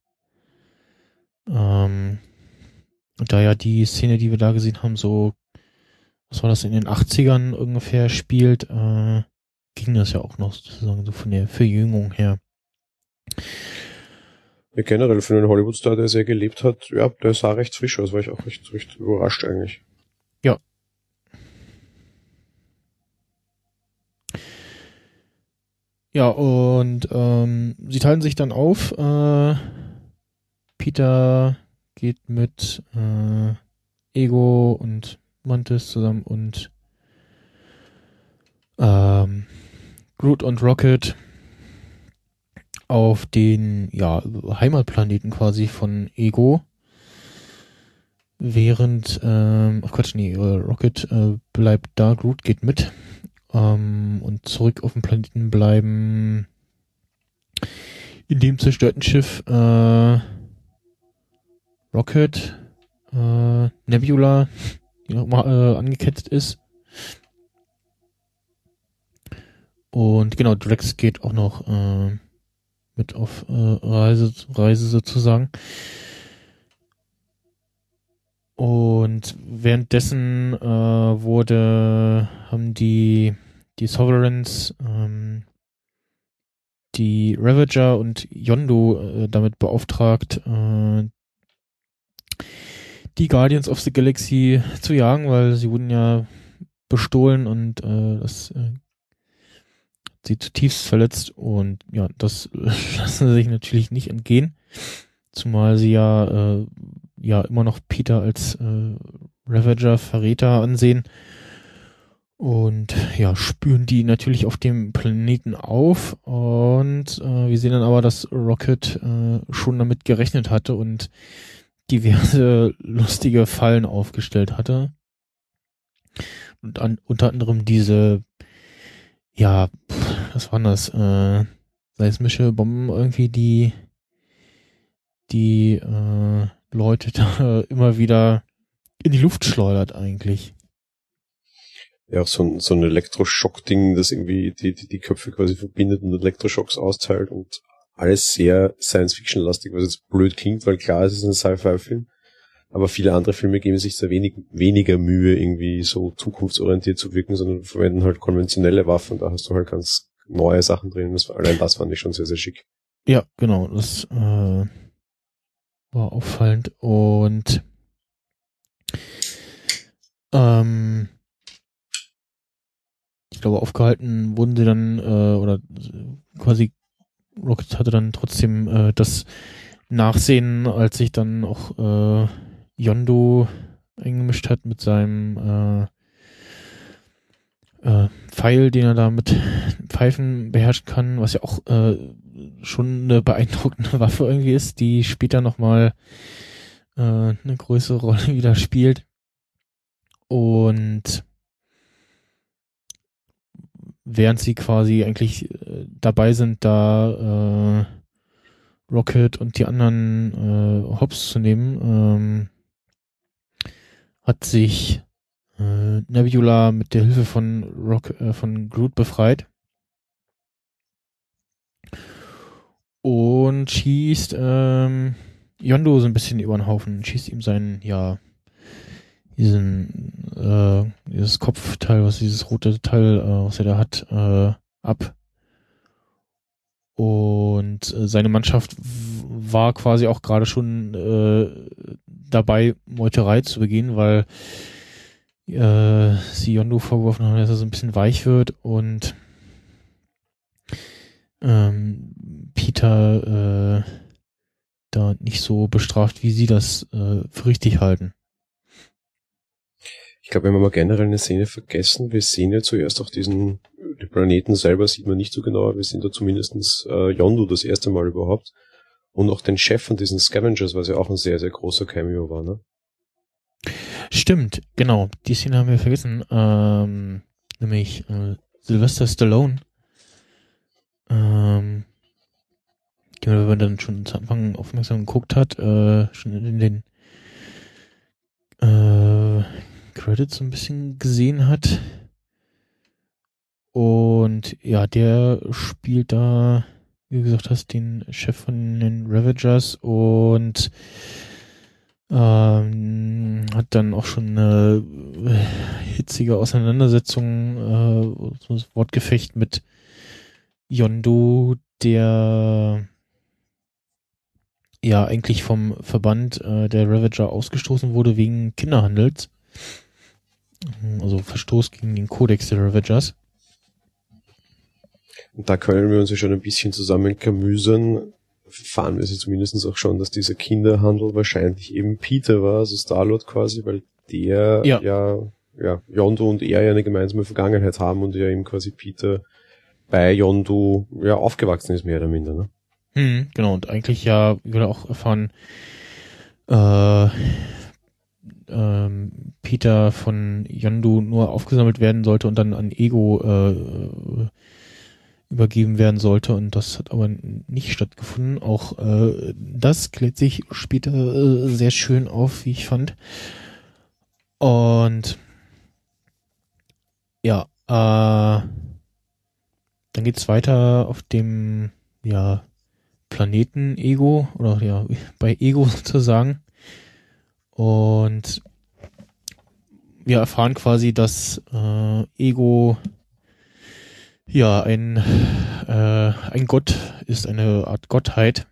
ähm, da ja die Szene, die wir da gesehen haben, so, was war das, in den achtzigern ungefähr spielt, äh, ging das ja auch noch sozusagen so von der Verjüngung her. Ja, generell für einen Hollywood-Star, der sehr gelebt hat, ja, der sah recht frisch aus, war ich auch recht, recht überrascht eigentlich. Ja. Ja, und ähm, sie teilen sich dann auf. Äh, Peter geht mit äh, Ego und Mantis zusammen und ähm, Groot und Rocket auf den ja, Heimatplaneten quasi von Ego. Während, ähm, ach Quatsch, nee, Rocket äh, bleibt da, Groot geht mit. Ähm, und zurück auf dem Planeten bleiben in dem zerstörten Schiff äh, Rocket, äh, Nebula, die nochmal äh, angekettet ist. Und genau, Drax geht auch noch äh, mit auf äh, Reise, Reise sozusagen. Und währenddessen äh, wurde, haben die, die Sovereigns ähm, die Ravager und Yondu äh, damit beauftragt, äh, die Guardians of the Galaxy zu jagen, weil sie wurden ja bestohlen und äh, das äh, sie zutiefst verletzt und ja, das lassen sie sich natürlich nicht entgehen, zumal sie ja äh, ja immer noch Peter als äh, Ravager Verräter ansehen und ja, spüren die natürlich auf dem Planeten auf und äh, wir sehen dann aber, dass Rocket äh, schon damit gerechnet hatte und diverse lustige Fallen aufgestellt hatte. Und an, unter anderem diese, ja, pff, was waren das, äh, seismische Bomben irgendwie, die die äh, Leute da immer wieder in die Luft schleudert eigentlich. Ja, auch so ein, so ein Elektroschock-Ding, das irgendwie die, die, die Köpfe quasi verbindet und Elektroschocks austeilt und alles sehr Science-Fiction-lastig, was jetzt blöd klingt, weil klar, es ist ein Sci-Fi-Film, aber viele andere Filme geben sich da wenig, weniger Mühe, irgendwie so zukunftsorientiert zu wirken, sondern verwenden halt konventionelle Waffen, da hast du halt ganz neue Sachen drin, das, allein das fand ich schon sehr, sehr schick. Ja, genau, das äh, war auffallend und ähm, ich glaube, aufgehalten wurden sie dann, äh, oder quasi Rocket hatte dann trotzdem äh, das Nachsehen, als sich dann auch äh, Yondu eingemischt hat mit seinem äh, äh, Pfeil, den er da mit Pfeifen beherrschen kann, was ja auch äh, schon eine beeindruckende Waffe irgendwie ist, die später nochmal äh, eine größere Rolle wieder spielt. Und während sie quasi eigentlich äh, dabei sind, da äh, Rocket und die anderen äh, Hops zu nehmen, ähm, hat sich äh, Nebula mit der Hilfe von Rock, äh, von Groot befreit und schießt ähm, Yondu so ein bisschen über den Haufen, schießt ihm seinen, ja, diesen, äh, dieses Kopfteil, was dieses rote Teil, äh, was er da hat, äh, ab. Und äh, seine Mannschaft w- war quasi auch gerade schon äh, dabei, Meuterei zu begehen, weil äh, sie Yondu vorgeworfen haben, dass er so ein bisschen weich wird und ähm, Peter äh, da nicht so bestraft, wie sie das äh, für richtig halten. Ich glaube, wenn wir mal generell eine Szene vergessen, wir sehen ja zuerst auch diesen, den Planeten selber sieht man nicht so genau, aber wir sehen da zumindest äh, Yondu das erste Mal überhaupt. Und auch den Chef von diesen Scavengers, was ja auch ein sehr, sehr großer Cameo war, ne? Stimmt, genau. Die Szene haben wir vergessen. Ähm, nämlich äh, Sylvester Stallone. Ähm, wenn man dann schon zu Anfang aufmerksam geguckt hat, äh, schon in den äh, Credits so ein bisschen gesehen hat. Und ja, der spielt da, wie du gesagt hast, den Chef von den Ravagers und ähm, hat dann auch schon eine hitzige Auseinandersetzung, äh, so ein Wortgefecht mit Yondu, der ja eigentlich vom Verband äh, der Ravager ausgestoßen wurde wegen Kinderhandels. Also Verstoß gegen den Kodex der Ravagers. Und da können wir uns ja schon ein bisschen zusammenkamüsern. Fahren wir sie zumindest auch schon, dass dieser Kinderhandel wahrscheinlich eben Peter war, also Star-Lord quasi, weil der ja, ja, ja Yondu und er ja eine gemeinsame Vergangenheit haben und ja eben quasi Peter bei Yondu ja aufgewachsen ist, mehr oder minder, ne? Hm, genau, und eigentlich ja, wie wir auch erfahren, äh, ähm, Peter von Yondu nur aufgesammelt werden sollte und dann an Ego äh, übergeben werden sollte, und das hat aber nicht stattgefunden. Auch äh, das klärt sich später äh, sehr schön auf, wie ich fand. Und ja, äh, dann geht's weiter auf dem ja Planeten Ego, oder ja bei Ego sozusagen, und wir erfahren quasi, dass äh, Ego ja ein äh, ein Gott ist, eine Art Gottheit,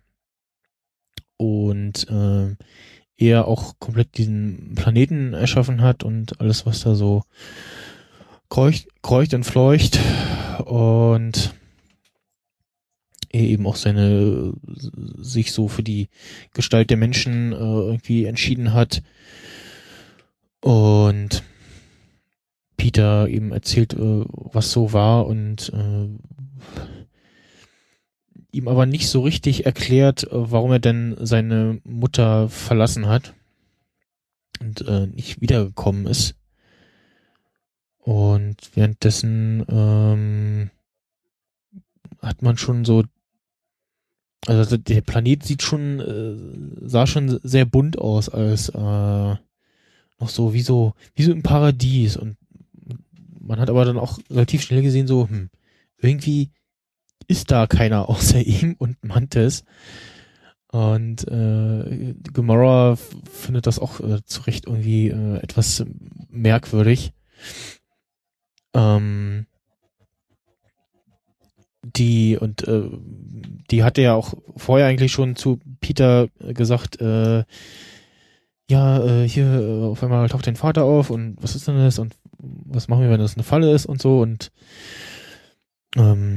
und äh, er auch komplett diesen Planeten erschaffen hat und alles, was da so kreucht, kreucht und fleucht, und er eben auch seine sich so für die Gestalt der Menschen äh, irgendwie entschieden hat. Und Peter eben erzählt, äh, was so war, und äh, ihm aber nicht so richtig erklärt, äh, warum er denn seine Mutter verlassen hat und äh, nicht wiedergekommen ist. Und währenddessen ähm, hat man schon so, also der Planet sieht schon, äh, sah schon sehr bunt aus, als äh, noch so wie so wie so im Paradies, und man hat aber dann auch relativ schnell gesehen, so hm, irgendwie ist da keiner außer ihm und Mantis. Und äh, Gamora f- findet das auch äh, zu Recht irgendwie äh, etwas merkwürdig. Ähm, die und äh, die hatte ja auch vorher eigentlich schon zu Peter gesagt, äh, ja, äh, hier äh, auf einmal taucht dein Vater auf, und was ist denn das, und was machen wir, wenn das eine Falle ist und so, und ähm,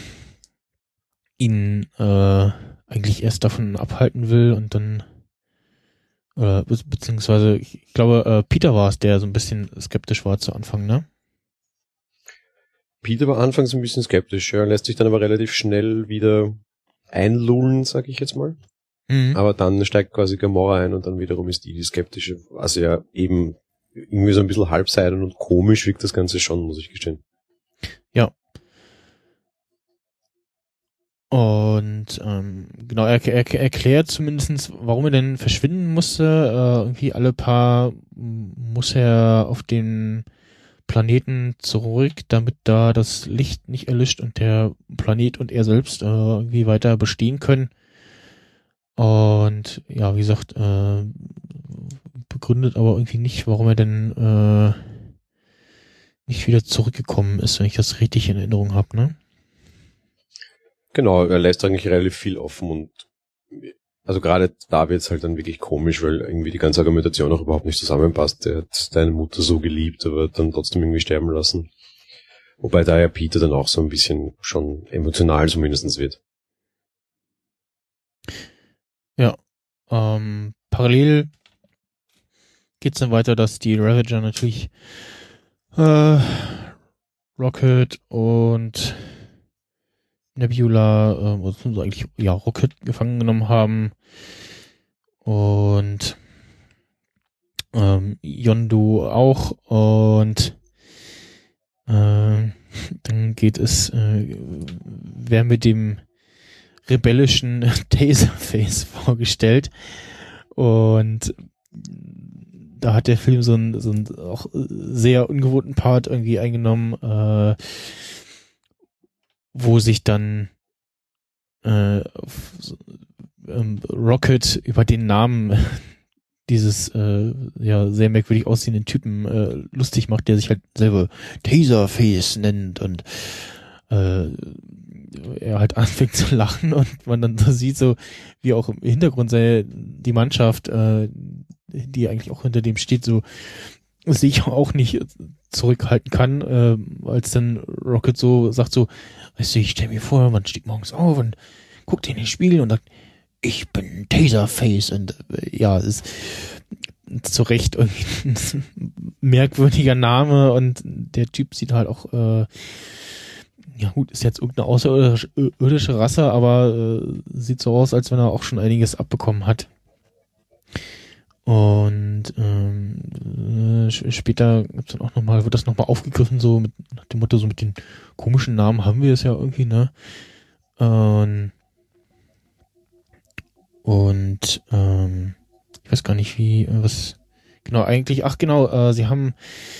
ihn äh, eigentlich erst davon abhalten will, und dann äh, be- beziehungsweise ich glaube, äh, Peter war es, der so ein bisschen skeptisch war zu Anfang, ne? Peter war anfangs ein bisschen skeptisch, ja, lässt sich dann aber relativ schnell wieder einlullen, sag ich jetzt mal. Mhm. Aber dann steigt quasi Gamora ein und dann wiederum ist die die skeptische, was ja eben irgendwie so ein bisschen halbseidend und komisch wirkt das Ganze schon, muss ich gestehen. Ja. Und ähm, genau, er, er erklärt zumindestens, warum er denn verschwinden musste. Äh, irgendwie alle paar muss er auf den Planeten zurück, damit da das Licht nicht erlischt und der Planet und er selbst äh, irgendwie weiter bestehen können. Und ja, wie gesagt, äh, begründet aber irgendwie nicht, warum er denn äh, nicht wieder zurückgekommen ist, wenn ich das richtig in Erinnerung habe, ne? Genau, er lässt eigentlich relativ viel offen und also gerade da wird's halt dann wirklich komisch, weil irgendwie die ganze Argumentation auch überhaupt nicht zusammenpasst. Er hat deine Mutter so geliebt, aber dann trotzdem irgendwie sterben lassen. Wobei da ja Peter dann auch so ein bisschen schon emotional zumindest wird. Ja. Ähm, parallel geht's dann weiter, dass die Ravager natürlich äh, Rocket und Nebula, äh, also eigentlich ja Rocket gefangen genommen haben, und ähm, Yondu auch, und äh, dann geht es, äh, wer mit dem rebellischen Taserface vorgestellt, und da hat der Film so einen, so einen auch sehr ungewohnten Part irgendwie eingenommen, äh, wo sich dann äh, ähm, Rocket über den Namen dieses äh, ja sehr merkwürdig aussehenden Typen äh, lustig macht, der sich halt selber Taserface nennt, und äh, er halt anfängt zu lachen und man dann so sieht, so wie auch im Hintergrund seine, die Mannschaft, äh, die eigentlich auch hinter dem steht, so sich auch nicht zurückhalten kann, äh, als dann Rocket so sagt so, weißt du, ich stell mir vor, man steht morgens auf und guckt in den Spiegel und sagt, ich bin Taserface und äh, ja, es ist zu Recht irgendwie ein merkwürdiger Name und der Typ sieht halt auch, äh, ja gut, ist jetzt irgendeine außerirdische Rasse, aber äh, sieht so aus, als wenn er auch schon einiges abbekommen hat. Und ähm, äh, später gibt's dann auch nochmal, wird das nochmal aufgegriffen, so mit nach dem Motto, so mit den komischen Namen haben wir es ja irgendwie, ne? Und, und ähm, ich weiß gar nicht, wie, äh, was, genau, eigentlich, ach genau, äh, sie haben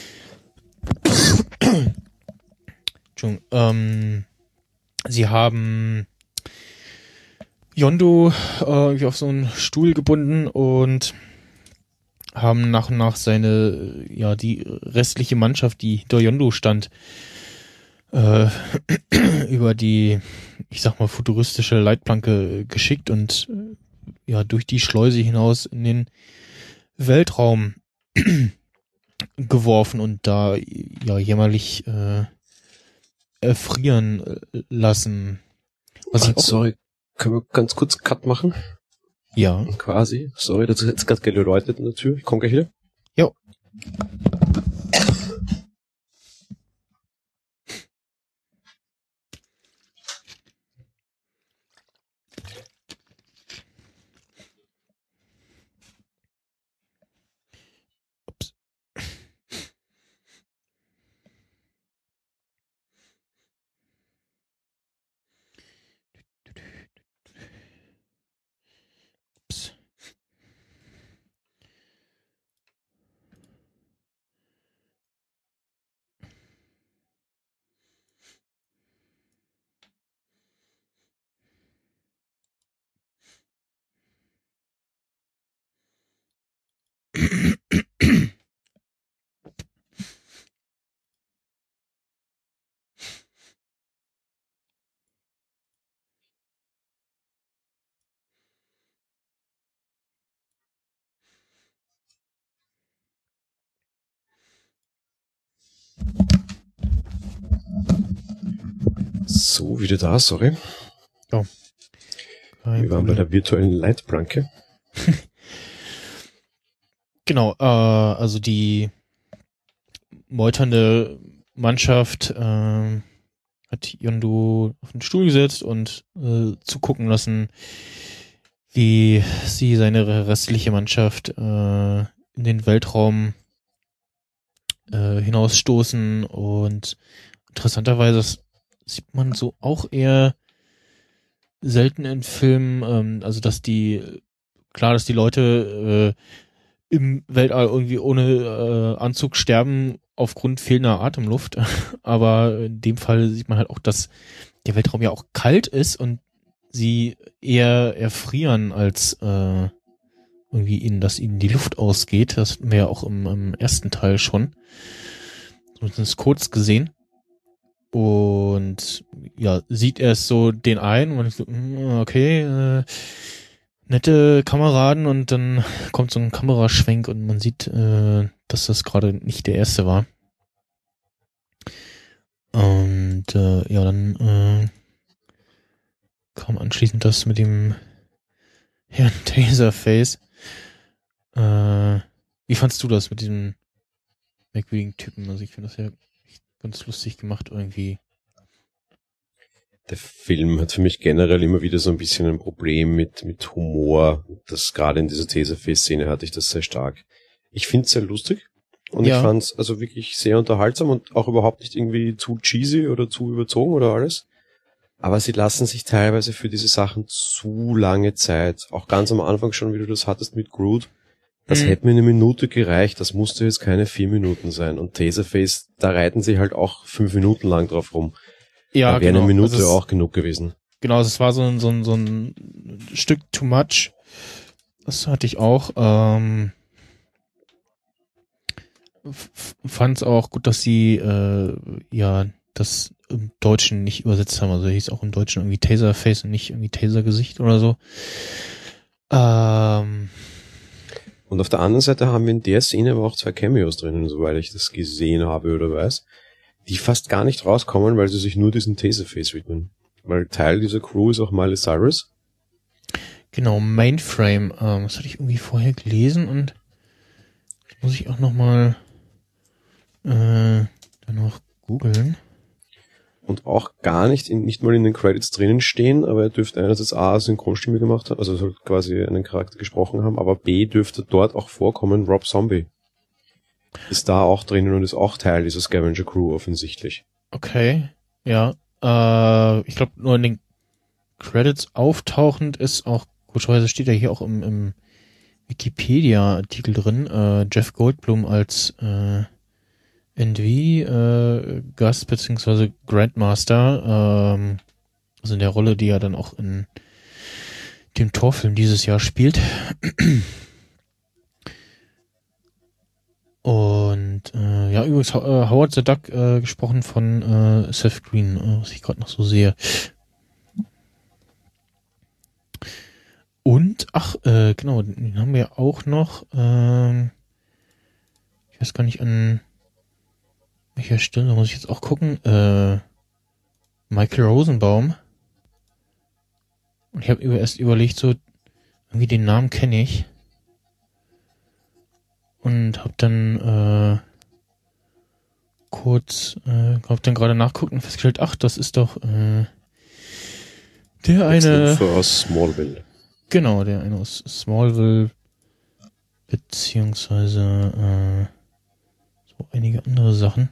Entschuldigung, ähm, sie haben Yondu äh, irgendwie auf so einen Stuhl gebunden und haben nach und nach seine, ja, die restliche Mannschaft, die hinter Yondu stand, äh, über die, ich sag mal, futuristische Leitplanke geschickt und äh, ja, durch die Schleuse hinaus in den Weltraum geworfen und da ja jämmerlich äh, erfrieren lassen. Was ich auch, sorry, können wir ganz kurz Cut machen? Ja. Quasi. Sorry, das ist jetzt gerade geläutet in der Tür. Ich komme gleich wieder. Jo. Ups. Ups. So, wieder da, sorry. Oh. Wir waren bei der virtuellen Leitplanke. Genau, äh, also die meuternde Mannschaft äh, hat Yondu auf den Stuhl gesetzt und äh, zugucken lassen, wie sie seine restliche Mannschaft äh, in den Weltraum äh, hinausstoßen und interessanterweise, das sieht man so auch eher selten in Filmen, ähm, also dass die, klar, dass die Leute äh, im Weltall irgendwie ohne äh, Anzug sterben aufgrund fehlender Atemluft, aber in dem Fall sieht man halt auch, dass der Weltraum ja auch kalt ist und sie eher erfrieren, als äh, irgendwie ihnen, dass ihnen die Luft ausgeht. Das hatten wir ja auch im, im ersten Teil schon. Zumindest kurz gesehen. Und ja, sieht erst so den einen und man denkt so, okay, äh, nette Kameraden und dann kommt so ein Kameraschwenk und man sieht, äh, dass das gerade nicht der erste war. Und äh, ja, dann äh, kam anschließend das mit dem Herrn Taserface. Äh, wie fandst du das mit diesem merkwürdigen Typen? Also ich finde das ja ganz lustig gemacht irgendwie. Der Film hat für mich generell immer wieder so ein bisschen ein Problem mit mit Humor. Das gerade in dieser Taserface-Szene hatte ich das sehr stark. Ich finde es sehr lustig und ja. Ich fand es also wirklich sehr unterhaltsam und auch überhaupt nicht irgendwie zu cheesy oder zu überzogen oder alles. Aber sie lassen sich teilweise für diese Sachen zu lange Zeit. Auch ganz am Anfang schon, wie du das hattest mit Groot. Das mhm. hätte mir eine Minute gereicht. Das musste jetzt keine vier Minuten sein. Und Taserface, da reiten sie halt auch fünf Minuten lang drauf rum. Ja, da wäre genau. eine Minute also auch genug gewesen. Genau, es war so ein, so ein, so ein Stück too much. Das hatte ich auch. Ähm, f- fand es auch gut, dass sie äh, ja das im Deutschen nicht übersetzt haben. Also hieß auch im Deutschen irgendwie Taserface und nicht irgendwie Tasergesicht oder so. Ähm, und auf der anderen Seite haben wir in der Szene aber auch zwei Cameos drinnen, soweit ich das gesehen habe oder weiß, die fast gar nicht rauskommen, weil sie sich nur diesen Taserface widmen. Weil Teil dieser Crew ist auch Miley Cyrus. Genau, Mainframe. Ähm, das hatte ich irgendwie vorher gelesen und muss ich auch nochmal äh, dann noch googeln. Und auch gar nicht, in, nicht mal in den Credits drinnen stehen, aber er dürfte einerseits A, Synchronstimme gemacht haben, also soll quasi einen Charakter gesprochen haben, aber B, dürfte dort auch vorkommen, Rob Zombie. Ist da auch drinnen und ist auch Teil dieser Scavenger Crew offensichtlich. Okay, ja. Äh, ich glaube, nur in den Credits auftauchend ist auch, komischerweise steht ja hier auch im, im Wikipedia-Artikel drin, äh, Jeff Goldblum als äh, N V äh, Gast beziehungsweise Grandmaster, ähm, also in der Rolle, die er dann auch in dem Torfilm dieses Jahr spielt. Und äh, ja, übrigens äh, Howard the Duck äh, gesprochen von äh, Seth Green, äh, was ich gerade noch so sehe. Und, ach, äh, genau, den haben wir auch noch, ähm, ich weiß gar nicht an welcher Stelle, da muss ich jetzt auch gucken, äh, Michael Rosenbaum. Und ich habe über, erst überlegt, so, irgendwie den Namen kenne ich. Und hab dann, äh, kurz, äh, hab dann gerade nachguckt und festgestellt, ach, das ist doch, äh, der eine... aus Smallville. Genau, der eine aus Smallville, beziehungsweise, äh, so einige andere Sachen.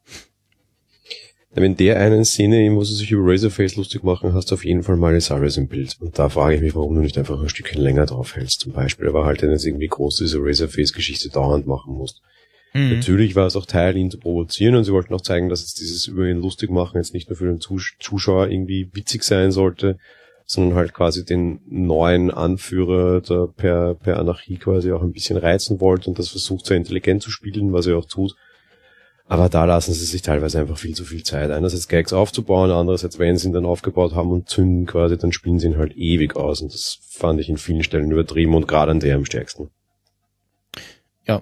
In der einen Szene, wo sie sich über Razorface lustig machen, hast du auf jeden Fall Miley Cyrus im Bild. Und da frage ich mich, warum du nicht einfach ein Stückchen länger drauf hältst, zum Beispiel. Aber halt, wenn jetzt irgendwie groß diese Razorface-Geschichte dauernd machen musst. Mhm. Natürlich war es auch Teil, ihn zu provozieren, und sie wollten auch zeigen, dass jetzt dieses über ihn lustig machen jetzt nicht nur für den Zus- Zuschauer irgendwie witzig sein sollte, sondern halt quasi den neuen Anführer der per, per Anarchie quasi auch ein bisschen reizen wollte und das versucht sehr intelligent zu spielen, was er auch tut. Aber da lassen sie sich teilweise einfach viel zu viel Zeit. Einerseits Gags aufzubauen, andererseits, wenn sie ihn dann aufgebaut haben und zünden quasi, dann spielen sie ihn halt ewig aus. Und das fand ich in vielen Stellen übertrieben und gerade an der am stärksten. Ja.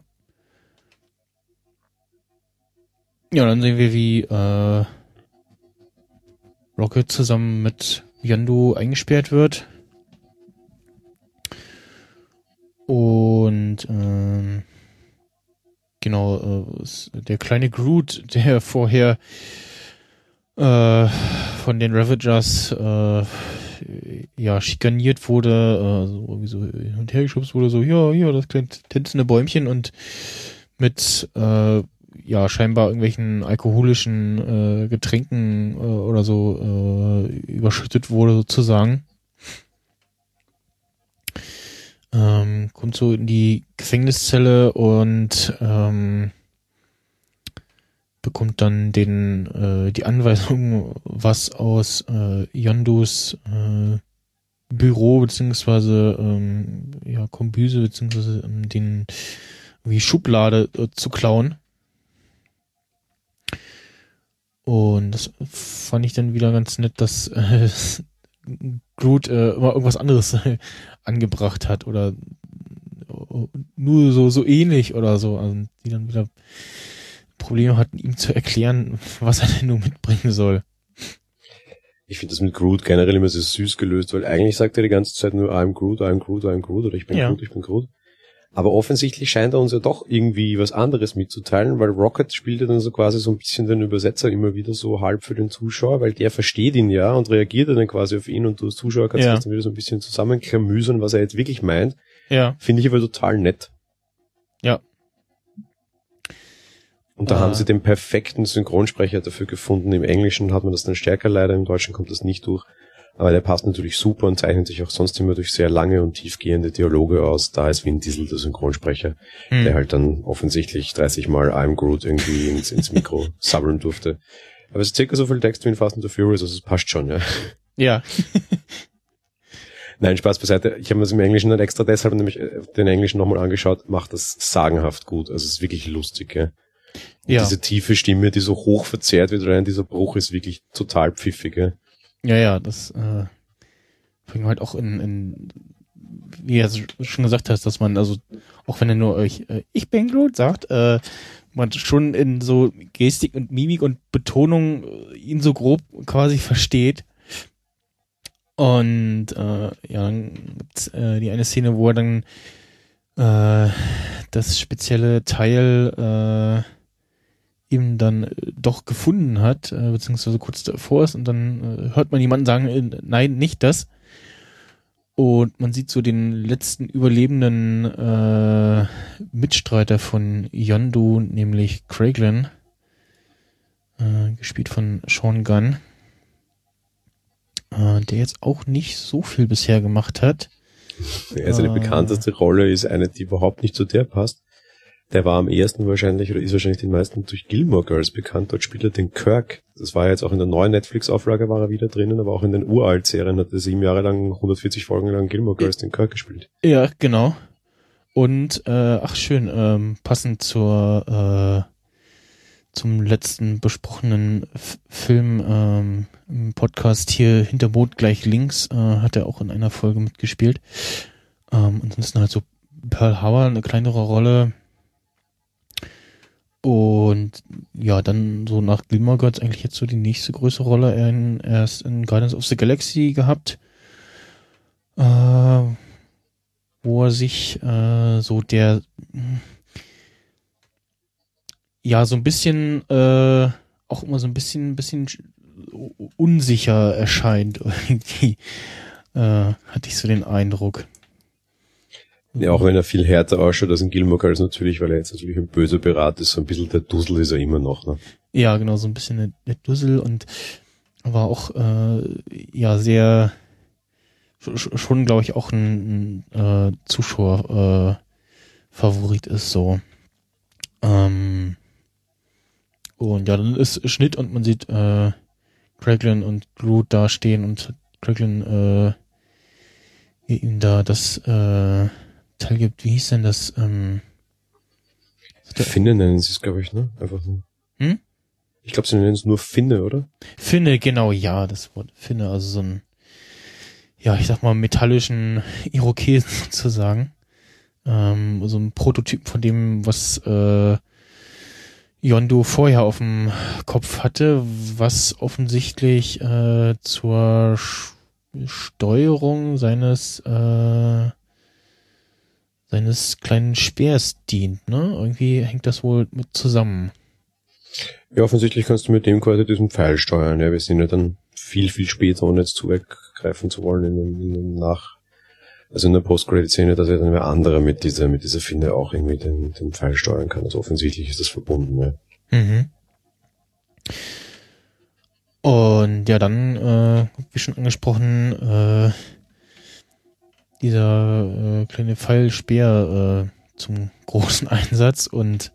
Ja, dann sehen wir, wie äh, Rocket zusammen mit Yondu eingesperrt wird. Und ähm, genau, äh, der kleine Groot, der vorher äh, von den Ravagers äh, ja schikaniert wurde, äh, so irgendwie so hin und her geschubst wurde, so ja, ja, das kleine tänzende Bäumchen und mit äh, ja scheinbar irgendwelchen alkoholischen äh, Getränken äh, oder so äh, überschüttet wurde sozusagen. Ähm, kommt so in die Gefängniszelle und ähm, bekommt dann den äh, die Anweisung, was aus äh, Yondus äh, Büro beziehungsweise ähm, ja Kombüse beziehungsweise ähm, den wie Schublade äh, zu klauen. Und das fand ich dann wieder ganz nett, dass äh, Groot äh, immer irgendwas anderes äh, angebracht hat oder äh, nur so so ähnlich oder so, also die dann wieder Probleme hatten, ihm zu erklären, was er denn nur mitbringen soll. Ich finde das mit Groot generell immer so süß gelöst, weil eigentlich sagt er die ganze Zeit nur I'm Groot, I'm Groot, I'm Groot oder ich bin ja. Groot, ich bin Groot. Aber offensichtlich scheint er uns ja doch irgendwie was anderes mitzuteilen, weil Rocket spielt ja dann so quasi so ein bisschen den Übersetzer immer wieder so halb für den Zuschauer, weil der versteht ihn ja und reagiert dann quasi auf ihn und du als Zuschauer kannst ja. das dann wieder so ein bisschen zusammenklamüsern, was er jetzt wirklich meint. Ja. Finde ich aber total nett. Ja. Und da äh. haben sie den perfekten Synchronsprecher dafür gefunden. Im Englischen hat man das dann stärker leider, im Deutschen kommt das nicht durch. Aber der passt natürlich super und zeichnet sich auch sonst immer durch sehr lange und tiefgehende Dialoge aus. Da ist Vin Diesel der Synchronsprecher, hm. der halt dann offensichtlich dreißig Mal I'm Groot irgendwie ins, ins Mikro sabbeln durfte. Aber es ist circa so viel Text wie in Fast and the Furious, also es passt schon, ja. Ja. Nein, Spaß beiseite. Ich habe mir das im Englischen dann extra deshalb nämlich den Englischen nochmal angeschaut, macht das sagenhaft gut. Also es ist wirklich lustig, ja. Und ja. diese tiefe Stimme, die so hoch verzerrt wird rein, dieser Bruch ist wirklich total pfiffig. Ja, Ja, ja, das äh, bringt halt auch in, in wie du schon gesagt hast, dass man, also auch wenn er nur euch äh, ich bin Groot sagt, äh, man schon in so Gestik und Mimik und Betonung äh, ihn so grob quasi versteht. Und äh, ja, dann gibt's äh, die eine Szene, wo er dann äh, das spezielle Teil äh, eben dann äh, doch gefunden hat, äh, beziehungsweise kurz davor ist und dann äh, hört man jemanden sagen, äh, nein, nicht das. Und man sieht so den letzten überlebenden äh, Mitstreiter von Yondu, nämlich Kraglin, äh, gespielt von Sean Gunn, äh, der jetzt auch nicht so viel bisher gemacht hat. Ja, seine äh, bekannteste Rolle ist eine, die überhaupt nicht zu der passt. Der war am ersten wahrscheinlich, oder ist wahrscheinlich den meisten durch Gilmore Girls bekannt. Dort spielt er den Kirk. Das war jetzt auch in der neuen Netflix-Auflage war er wieder drinnen, aber auch in den Uralt-Serien hat er sieben Jahre lang, hundertvierzig Folgen lang Gilmore Girls den Kirk gespielt. Ja, genau. Und, äh, ach schön, ähm, passend zur, äh, zum letzten besprochenen F- Film, ähm, im Podcast hier Hintermond gleich links, äh, hat er auch in einer Folge mitgespielt. Ähm, ansonsten halt so Pearl Harbor, eine kleinere Rolle. Und ja, dann so nach Gilmore Girls eigentlich jetzt so die nächste größere Rolle in, erst in Guardians of the Galaxy gehabt, äh, wo er sich äh, so der ja so ein bisschen äh, auch immer so ein bisschen ein bisschen unsicher erscheint irgendwie, äh, hatte ich so den Eindruck. Ja, auch wenn er viel härter ausschaut als in Gilmore Girls natürlich, weil er jetzt natürlich ein böser Pirat ist, so ein bisschen der Dussel ist er immer noch, ne? Ja, genau, so ein bisschen der, der Dussel und war auch, äh, ja, sehr, sch- schon, glaube ich, auch ein, ein äh, Zuschauer, äh, Favorit ist, so. Ähm, und ja, dann ist Schnitt und man sieht, äh, Kraglin und Groot da stehen und Kraglin, äh, ihm da das, äh, Teil gibt, wie hieß denn das? Ähm, Finne nennen sie es, glaube ich, ne? Einfach so. Hm? Ich glaube, sie nennen es nur Finne, oder? Finne, genau, ja, das Wort Finne, also so ein, ja, ich sag mal, metallischen Irokesen sozusagen. Ähm, so ein Prototyp von dem, was äh, Yondu vorher auf dem Kopf hatte, was offensichtlich äh, zur Sch- Steuerung seines äh, seines kleinen Speers dient, ne? Irgendwie hängt das wohl mit zusammen. Ja, offensichtlich kannst du mit dem quasi diesen Pfeil steuern. Ja, wir sind ja dann viel, viel später, ohne jetzt zugreifen zu wollen, in dem, in dem Nach, also in der Post-Credit-Szene, dass ja dann wer anderer mit dieser, mit dieser Finne auch irgendwie den, den Pfeil steuern kann. Also offensichtlich ist das verbunden, ja. Mhm. Und ja, dann, äh, wie schon angesprochen, äh, dieser äh, kleine Pfeilspeer äh, zum großen Einsatz und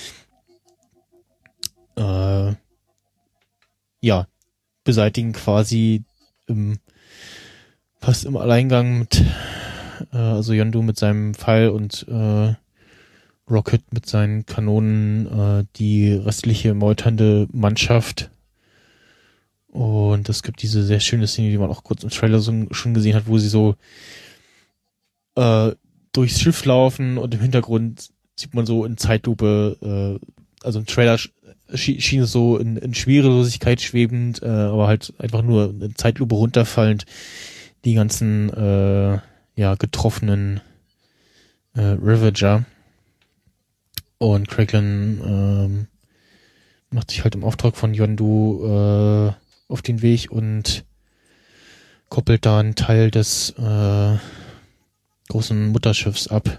äh, ja, beseitigen quasi im, fast im Alleingang mit, äh, also Yondu mit seinem Pfeil und äh, Rocket mit seinen Kanonen äh, die restliche meuternde Mannschaft. Und es gibt diese sehr schöne Szene, die man auch kurz im Trailer so, schon gesehen hat, wo sie so äh, durchs Schiff laufen und im Hintergrund sieht man so in Zeitlupe, äh, also im Trailer sch- schien es so in, in Schwerelosigkeit schwebend, äh, aber halt einfach nur in Zeitlupe runterfallend, die ganzen äh, ja getroffenen äh, Ravager. Und Kraglin ähm, macht sich halt im Auftrag von Yondu äh, auf den Weg und koppelt da einen Teil des äh, großen Mutterschiffs ab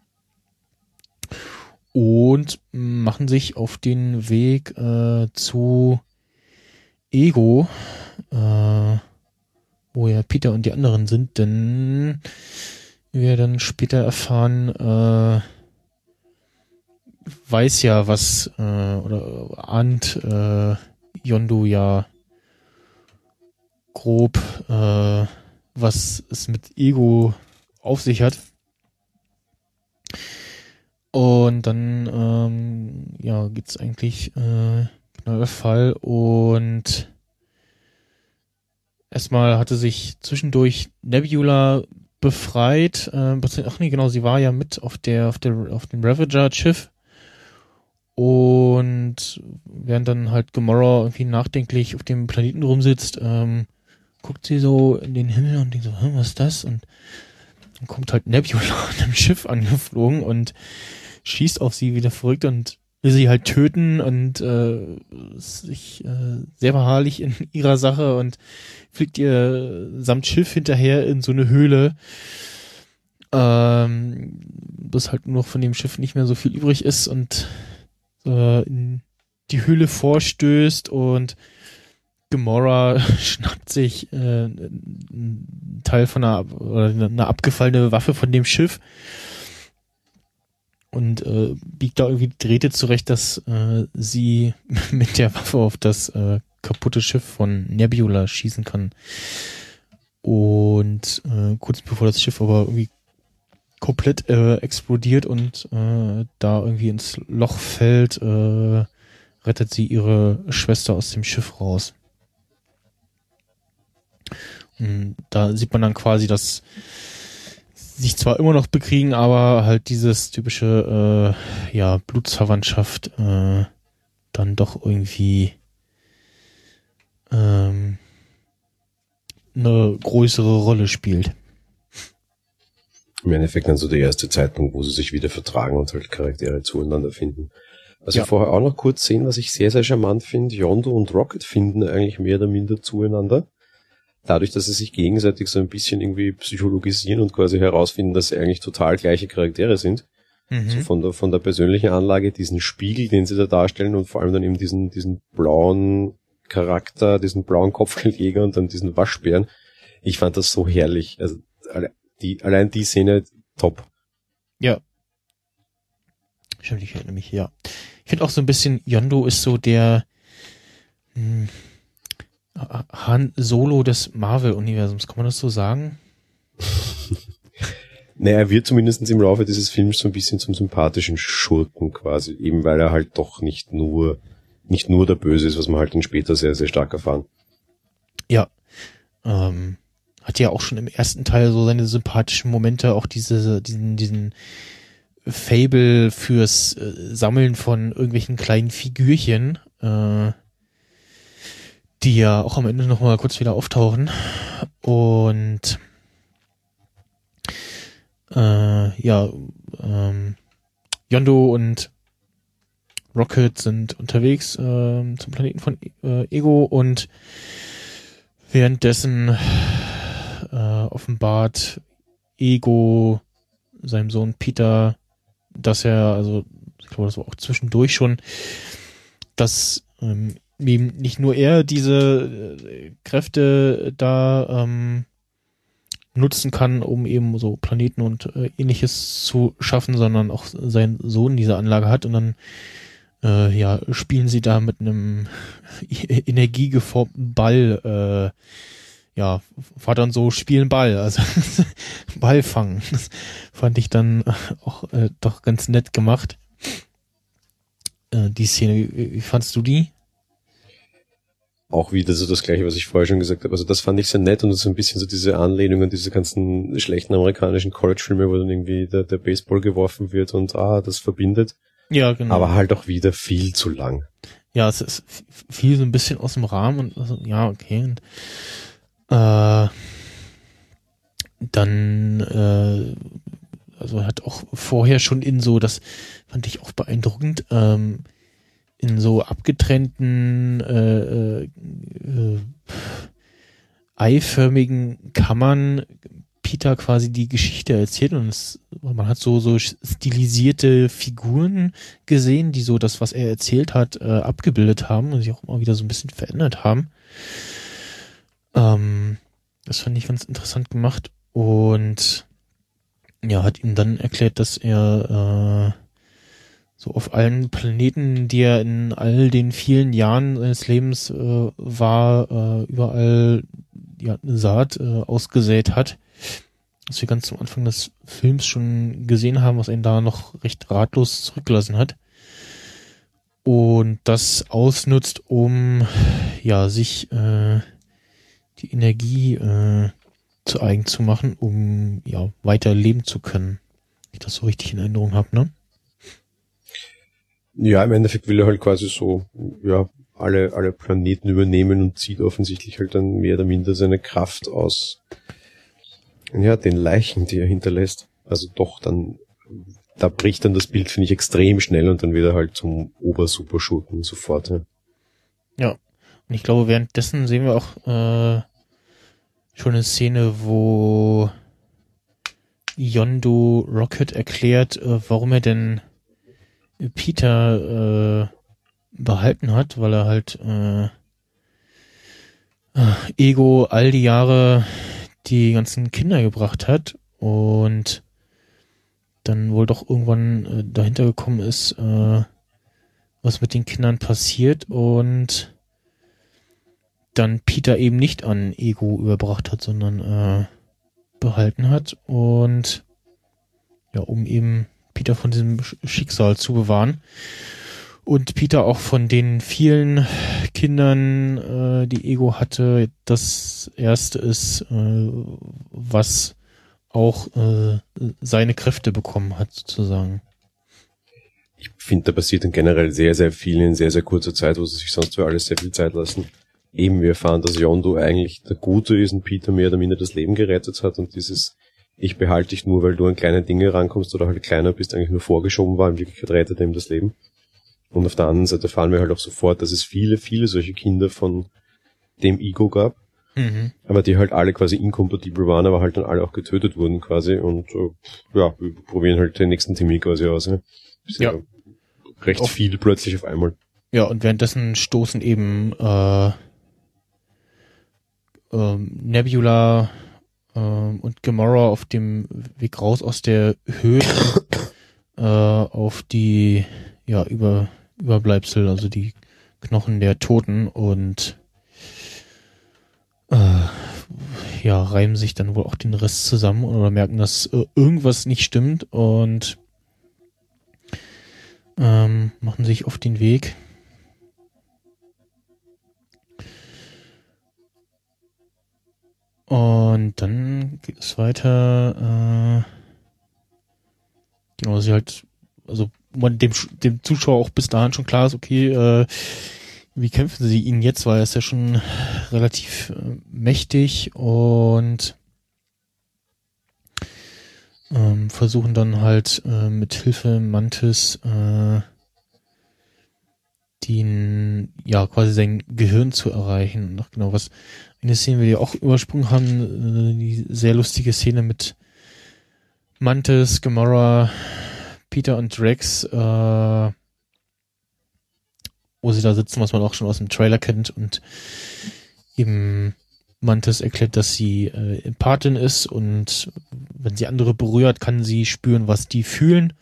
und machen sich auf den Weg äh, zu Ego, äh, wo ja Peter und die anderen sind, denn wir dann später erfahren, äh, weiß ja, was äh, oder ahnt äh, Yondu ja grob, äh, was es mit Ego auf sich hat. Und dann ähm, ja, geht's eigentlich äh, genau der Fall. Und erstmal hatte sich zwischendurch Nebula befreit. Äh, ach nee, genau, sie war ja mit auf der auf der auf dem Ravager-Schiff. Und während dann halt Gamora irgendwie nachdenklich auf dem Planeten rumsitzt, ähm, guckt sie so in den Himmel und denkt so, hm, was ist das? Und dann kommt halt Nebula an einem Schiff angeflogen und schießt auf sie wieder verrückt und will sie halt töten und äh, ist sich äh, sehr beharrlich in ihrer Sache und fliegt ihr samt Schiff hinterher in so eine Höhle, ähm, bis halt nur noch von dem Schiff nicht mehr so viel übrig ist und äh, in die Höhle vorstößt und Gamora schnappt sich äh, einen Teil von einer, oder eine abgefallene Waffe von dem Schiff und äh, biegt da irgendwie die Drähte zurecht, dass äh, sie mit der Waffe auf das äh, kaputte Schiff von Nebula schießen kann. Und äh, kurz bevor das Schiff aber irgendwie komplett äh, explodiert und äh, da irgendwie ins Loch fällt, äh, rettet sie ihre Schwester aus dem Schiff raus. Und da sieht man dann quasi, dass sich zwar immer noch bekriegen, aber halt dieses typische äh, ja Blutsverwandtschaft äh, dann doch irgendwie ähm, eine größere Rolle spielt. Im Endeffekt dann so der erste Zeitpunkt, wo sie sich wieder vertragen und halt Charaktere zueinander finden. Was Ja. wir vorher auch noch kurz sehen, was ich sehr, sehr charmant finde, Yondu und Rocket finden eigentlich mehr oder minder zueinander. Dadurch, dass sie sich gegenseitig so ein bisschen irgendwie psychologisieren und quasi herausfinden, dass sie eigentlich total gleiche Charaktere sind. Mhm. So von der, von der persönlichen Anlage, diesen Spiegel, den sie da darstellen und vor allem dann eben diesen, diesen blauen Charakter, diesen blauen Kopfgeldjäger und dann diesen Waschbären. Ich fand das so herrlich. Also, die, allein die Szene, top. Ja. Stimmt, ich erinnere mich, ja. Ich finde auch so ein bisschen, Yondu ist so der mh, Han Solo des Marvel-Universums, kann man das so sagen? Naja, er wird zumindest im Laufe dieses Films so ein bisschen zum sympathischen Schurken quasi, eben weil er halt doch nicht nur, nicht nur der Böse ist, was man halt dann später sehr, sehr stark erfahren. Ja. Ähm, hat ja auch schon im ersten Teil so seine sympathischen Momente, auch diese, diesen, diesen Fable fürs äh, Sammeln von irgendwelchen kleinen Figürchen, äh, die ja auch am Ende nochmal kurz wieder auftauchen. Und äh, ja, ähm, Yondu und Rocket sind unterwegs äh, zum Planeten von äh, Ego und währenddessen äh, offenbart Ego seinem Sohn Peter, dass er, also ich glaube, das war auch zwischendurch schon, dass ähm, eben nicht nur er diese äh, Kräfte da ähm, nutzen kann, um eben so Planeten und äh, ähnliches zu schaffen, sondern auch sein Sohn diese Anlage hat und dann äh, ja spielen sie da mit einem energiegeformten Ball, äh, ja, Vater und so spielen Ball, also Ball fangen. Das fand ich dann auch äh, doch ganz nett gemacht. Äh, die Szene, wie, wie fandst du die? Auch wieder so das Gleiche, was ich vorher schon gesagt habe. Also das fand ich sehr nett und so ein bisschen so diese Anlehnung an diese ganzen schlechten amerikanischen College-Filme, wo dann irgendwie der, der Baseball geworfen wird und ah, das verbindet. Ja, genau. Aber halt auch wieder viel zu lang. Ja, es ist viel so ein bisschen aus dem Rahmen und also, ja, okay. Und, äh, dann, äh, also hat auch vorher schon in so, das fand ich auch beeindruckend, ähm, in so abgetrennten äh, äh, eiförmigen Kammern Peter quasi die Geschichte erzählt und es, man hat so so stilisierte Figuren gesehen, die so das, was er erzählt hat, äh, abgebildet haben und sich auch immer wieder so ein bisschen verändert haben. Ähm, das fand ich ganz interessant gemacht und ja, hat ihm dann erklärt, dass er äh, so auf allen Planeten, die er in all den vielen Jahren seines Lebens äh, war, äh, überall ja, eine Saat äh, ausgesät hat. Was wir ganz zum Anfang des Films schon gesehen haben, was ihn da noch recht ratlos zurückgelassen hat. und das ausnutzt, um ja sich äh, die Energie äh, zu eigen zu machen, um ja weiter leben zu können. Wenn ich das so richtig in Erinnerung habe, ne? Ja, im Endeffekt will er halt quasi so, ja, alle, alle Planeten übernehmen und zieht offensichtlich halt dann mehr oder minder seine Kraft aus, ja, den Leichen, die er hinterlässt. Also doch dann, da bricht dann das Bild, finde ich, extrem schnell und dann wieder halt zum Ober-Super-Shooten sofort. Ja. Ja, und ich glaube, währenddessen sehen wir auch äh, schon eine Szene, wo Yondu Rocket erklärt, äh, warum er denn Peter äh, behalten hat, weil er halt äh, äh, Ego all die Jahre die ganzen Kinder gebracht hat und dann wohl doch irgendwann äh, dahinter gekommen ist, äh, was mit den Kindern passiert und dann Peter eben nicht an Ego überbracht hat, sondern äh, behalten hat und ja, um eben Peter von diesem Schicksal zu bewahren und Peter auch von den vielen Kindern, äh, die Ego hatte, das erste ist, äh, was auch äh, seine Kräfte bekommen hat, sozusagen. Ich finde, da passiert dann generell sehr, sehr viel in sehr, sehr kurzer Zeit, wo sie sich sonst für alles sehr viel Zeit lassen. Eben, wir erfahren, dass Yondu eigentlich der Gute ist und Peter mehr oder minder das Leben gerettet hat und dieses ich behalte dich nur, weil du an kleine Dinge rankommst oder halt kleiner bist, eigentlich nur vorgeschoben war. In Wirklichkeit rettet er ihm das Leben. Und auf der anderen Seite erfahren wir halt auch sofort, dass es viele, viele solche Kinder von dem Ego gab, mhm. aber die halt alle quasi inkompatibel waren, aber halt dann alle auch getötet wurden quasi und äh, ja, wir probieren halt den nächsten Termin quasi aus. Ja. Ja. Recht auf, viel plötzlich auf einmal. Ja, und währenddessen stoßen eben äh, äh, Nebula äh, und Gamora auf dem Weg raus aus der Höhle äh, auf die ja über Überbleibsel, also die Knochen der Toten und äh, ja, reimen sich dann wohl auch den Rest zusammen oder merken, dass äh, irgendwas nicht stimmt und ähm, machen sich auf den Weg. Und dann geht es weiter, äh, genau, sie halt, also man dem dem Zuschauer auch bis dahin schon klar ist, okay, äh, wie kämpfen sie ihn jetzt, weil er ist ja schon relativ äh, mächtig und ähm, versuchen dann halt äh, mit Hilfe Mantis äh, den, ja, quasi sein Gehirn zu erreichen. Und noch genau was, eine Szene, die wir auch übersprungen haben, äh, die sehr lustige Szene mit Mantis, Gamora, Peter und Drax, äh, wo sie da sitzen, was man auch schon aus dem Trailer kennt und eben Mantis erklärt, dass sie äh, Empathin ist und wenn sie andere berührt, kann sie spüren, was die fühlen.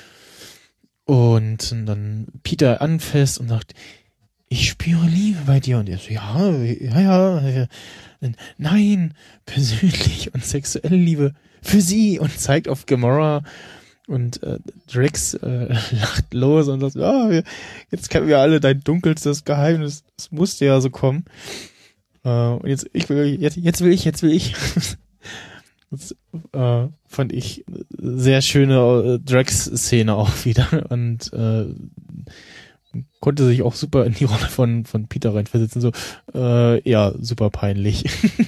Und dann Peter anfasst und sagt, ich spüre Liebe bei dir. Und er so, ja, ja, ja, nein, persönlich und sexuelle Liebe für sie und zeigt auf Gamora. Und äh, Drax äh, lacht los und sagt, oh, jetzt kennen wir alle dein dunkelstes Geheimnis. Das musste ja so kommen. Äh, und jetzt ich will, jetzt, jetzt will ich, jetzt will ich. Das äh, fand ich sehr schöne äh, Drax-Szene auch wieder und äh, konnte sich auch super in die Rolle von von Peter reinversetzen. So, äh, ja, super peinlich.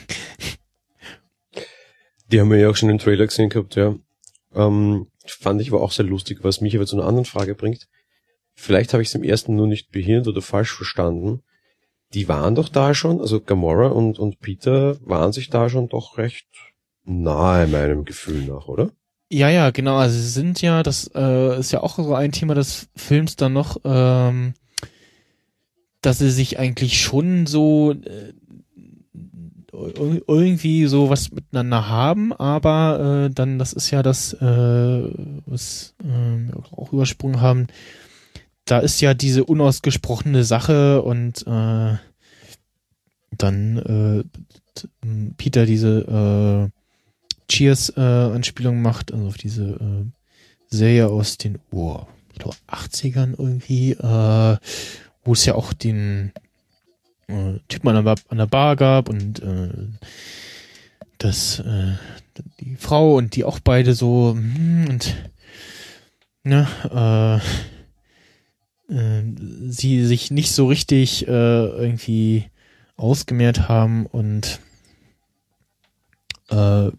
Die haben wir ja auch schon im Trailer gesehen gehabt, ja. Ähm, fand ich aber auch sehr lustig, was mich aber zu einer anderen Frage bringt. Vielleicht habe ich es im ersten nur nicht behirnt oder falsch verstanden. Die waren doch da schon, also Gamora und, und Peter waren sich da schon doch recht nahe meinem Gefühl nach, oder? Ja, ja, genau. Also sie sind ja, das äh, ist ja auch so ein Thema des Films dann noch, ähm, dass sie sich eigentlich schon so äh, irgendwie so was miteinander haben, aber äh, dann, das ist ja das, äh, was äh, wir auch übersprungen haben, da ist ja diese unausgesprochene Sache und äh, dann äh, Peter diese äh, Cheers-Anspielung äh, macht, also auf diese äh, Serie aus den oh, ich glaube achtzigern irgendwie, äh, wo es ja auch den äh, Typen an der, an der Bar gab und äh, das äh, die Frau und die auch beide so hm, und ne, äh, äh, sie sich nicht so richtig äh, irgendwie ausgemehrt haben und äh,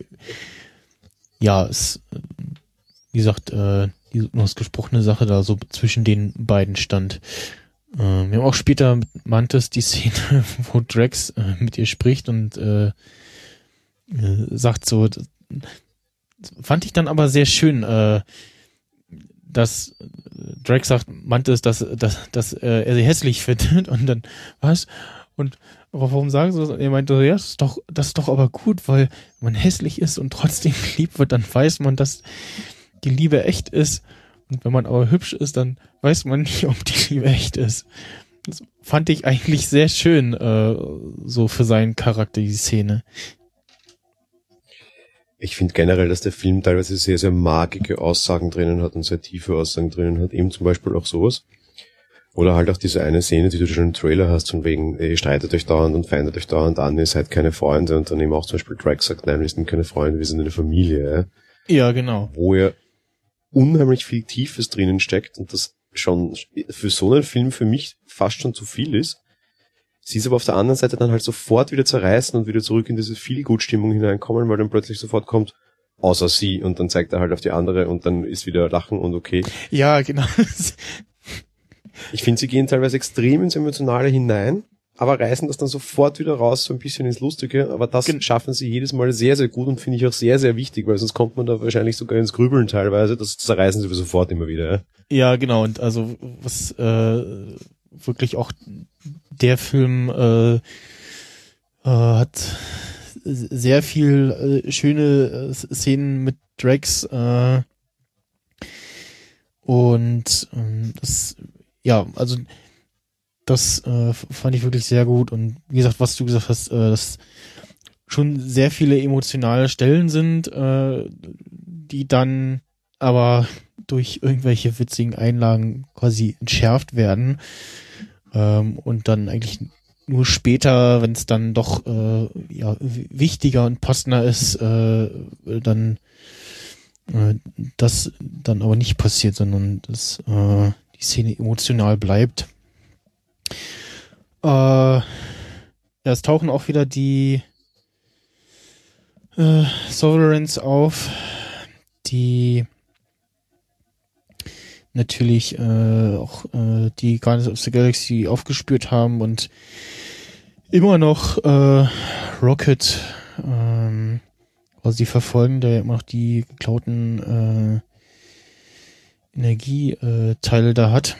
ja, es, wie gesagt, äh, die nur das gesprochene Sache da so zwischen den beiden stand. Äh, wir haben auch später mit Mantis die Szene, wo Drax äh, mit ihr spricht und äh, äh, sagt so, das fand ich dann aber sehr schön, äh, dass Drax sagt, Mantis, dass, dass, dass äh, er sie hässlich findet und dann, was? Und aber warum sagen sie das? Und er meinte, ja, das ist doch, das ist doch aber gut, weil man hässlich ist und trotzdem geliebt wird, dann weiß man, dass die Liebe echt ist. Und wenn man aber hübsch ist, dann weiß man nicht, ob die Liebe echt ist. Das fand ich eigentlich sehr schön, äh, so für seinen Charakter, die Szene. Ich finde generell, dass der Film teilweise sehr, sehr magige Aussagen drinnen hat und sehr tiefe Aussagen drinnen hat. Eben zum Beispiel auch sowas. Oder halt auch diese eine Szene, die du schon im Trailer hast, von wegen, ihr streitet euch dauernd und feindet euch dauernd an, ihr seid keine Freunde. Und dann eben auch zum Beispiel Drax sagt, nein, wir sind keine Freunde, wir sind eine Familie. Ja, genau. Wo ja unheimlich viel Tiefes drinnen steckt und das schon für so einen Film für mich fast schon zu viel ist. Sie ist aber auf der anderen Seite dann halt sofort wieder zerreißen und wieder zurück in diese Feel-Good-Stimmung hineinkommen, weil dann plötzlich sofort kommt, außer sie, und dann zeigt er halt auf die andere und dann ist wieder Lachen und okay. Ja, genau. Ich finde, sie gehen teilweise extrem ins Emotionale hinein, aber reißen das dann sofort wieder raus, so ein bisschen ins Lustige, aber das Gen- schaffen sie jedes Mal sehr, sehr gut und finde ich auch sehr, sehr wichtig, weil sonst kommt man da wahrscheinlich sogar ins Grübeln teilweise, das zerreißen sie sofort immer wieder. Ja, ja genau, und also was äh, wirklich auch der Film äh, äh, hat sehr viel äh, schöne äh, Szenen mit Drax äh, und äh, das ja, also das äh, fand ich wirklich sehr gut und wie gesagt, was du gesagt hast, äh, dass schon sehr viele emotionale Stellen sind, äh, die dann aber durch irgendwelche witzigen Einlagen quasi entschärft werden ähm, und dann eigentlich nur später, wenn es dann doch äh, ja wichtiger und passender ist, äh, dann äh, das dann aber nicht passiert, sondern dass äh, die Szene emotional bleibt. Äh, ja, es tauchen auch wieder die äh, Sovereigns auf, die natürlich äh, auch äh, die Guardians of the Galaxy aufgespürt haben und immer noch äh, Rocket ähm, quasi verfolgen, der ja immer noch die geklauten äh, Energieteile da hat.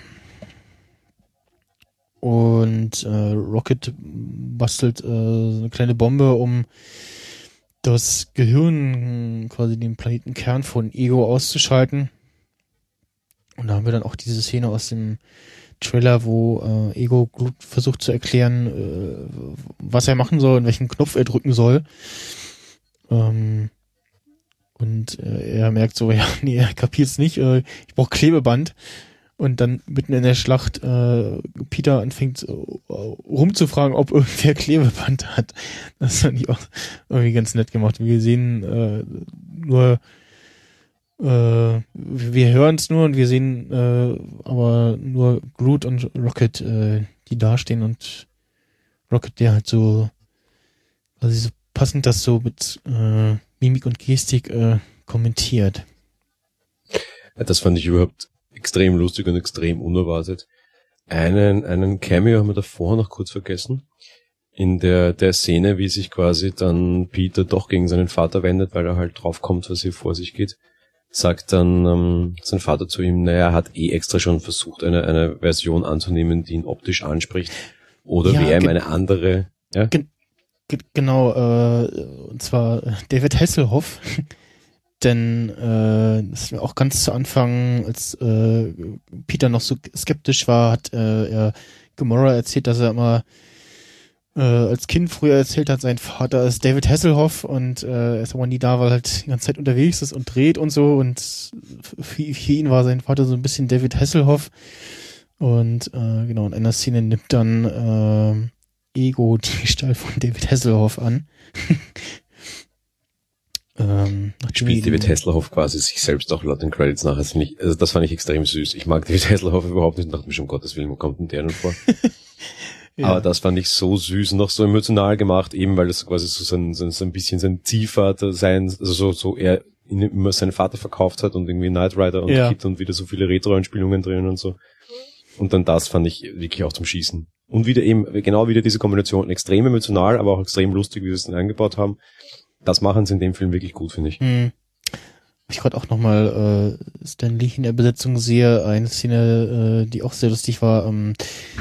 Und äh, Rocket bastelt äh, so eine kleine Bombe, um das Gehirn, quasi den Planetenkern von Ego auszuschalten. Und da haben wir dann auch diese Szene aus dem Trailer, wo äh, Ego Groot versucht zu erklären, äh, was er machen soll und welchen Knopf er drücken soll. Ähm, und äh, er merkt so, ja, nee, er kapiert's nicht, äh, ich brauche Klebeband. Und dann mitten in der Schlacht äh, Peter anfängt äh, rumzufragen, ob irgendwer Klebeband hat. Das fand ich auch irgendwie ganz nett gemacht. Wir sehen äh, nur, äh, wir hören es nur und wir sehen äh, aber nur Groot und Rocket, äh, die dastehen und Rocket, der halt so, also so passend das so mit äh, Mimik und Gestik äh, kommentiert. Das fand ich überhaupt extrem lustig und extrem unerwartet. Einen, einen Cameo haben wir davor noch kurz vergessen. In der, der Szene, wie sich quasi dann Peter doch gegen seinen Vater wendet, weil er halt draufkommt, was hier vor sich geht, sagt dann ähm, sein Vater zu ihm, naja, er hat eh extra schon versucht, eine, eine Version anzunehmen, die ihn optisch anspricht. Oder ja, wäre ihm eine andere, ja? Ge- ge- genau, äh, und zwar David Hasselhoff. Denn äh, das ist mir auch ganz zu Anfang, als äh, Peter noch so skeptisch war, hat äh, er Gamora erzählt, dass er immer äh, als Kind früher erzählt hat, sein Vater ist David Hasselhoff und äh, er ist aber nie da, weil er halt die ganze Zeit unterwegs ist und dreht und so und für, für ihn war sein Vater so ein bisschen David Hasselhoff Und äh, genau, in einer Szene nimmt dann äh, Ego die Gestalt von David Hasselhoff an. ähm, Spielt David Hasselhoff quasi sich selbst auch laut den Credits nach. Das, ich, also das fand ich extrem süß. Ich mag David Hasselhoff überhaupt nicht und dachte mir schon, um Gottes Willen, wo kommt denn der denn vor? Ja. Aber das fand ich so süß und auch so emotional gemacht, eben weil das quasi so sein, so, so ein bisschen sein Ziehvater sein, also so, so er ihn immer seinen Vater verkauft hat und irgendwie Knight Rider und ja. Kid und wieder so viele Retro-Anspielungen drin und so. Und dann das fand ich wirklich auch zum Schießen. Und wieder eben, genau wieder diese Kombination, extrem emotional, aber auch extrem lustig, wie sie es dann eingebaut haben. Das machen sie in dem Film wirklich gut, finde ich. Hm. Ich gerade auch nochmal äh, Stan Lee in der Besetzung sehe, eine Szene, äh, die auch sehr lustig war, ähm,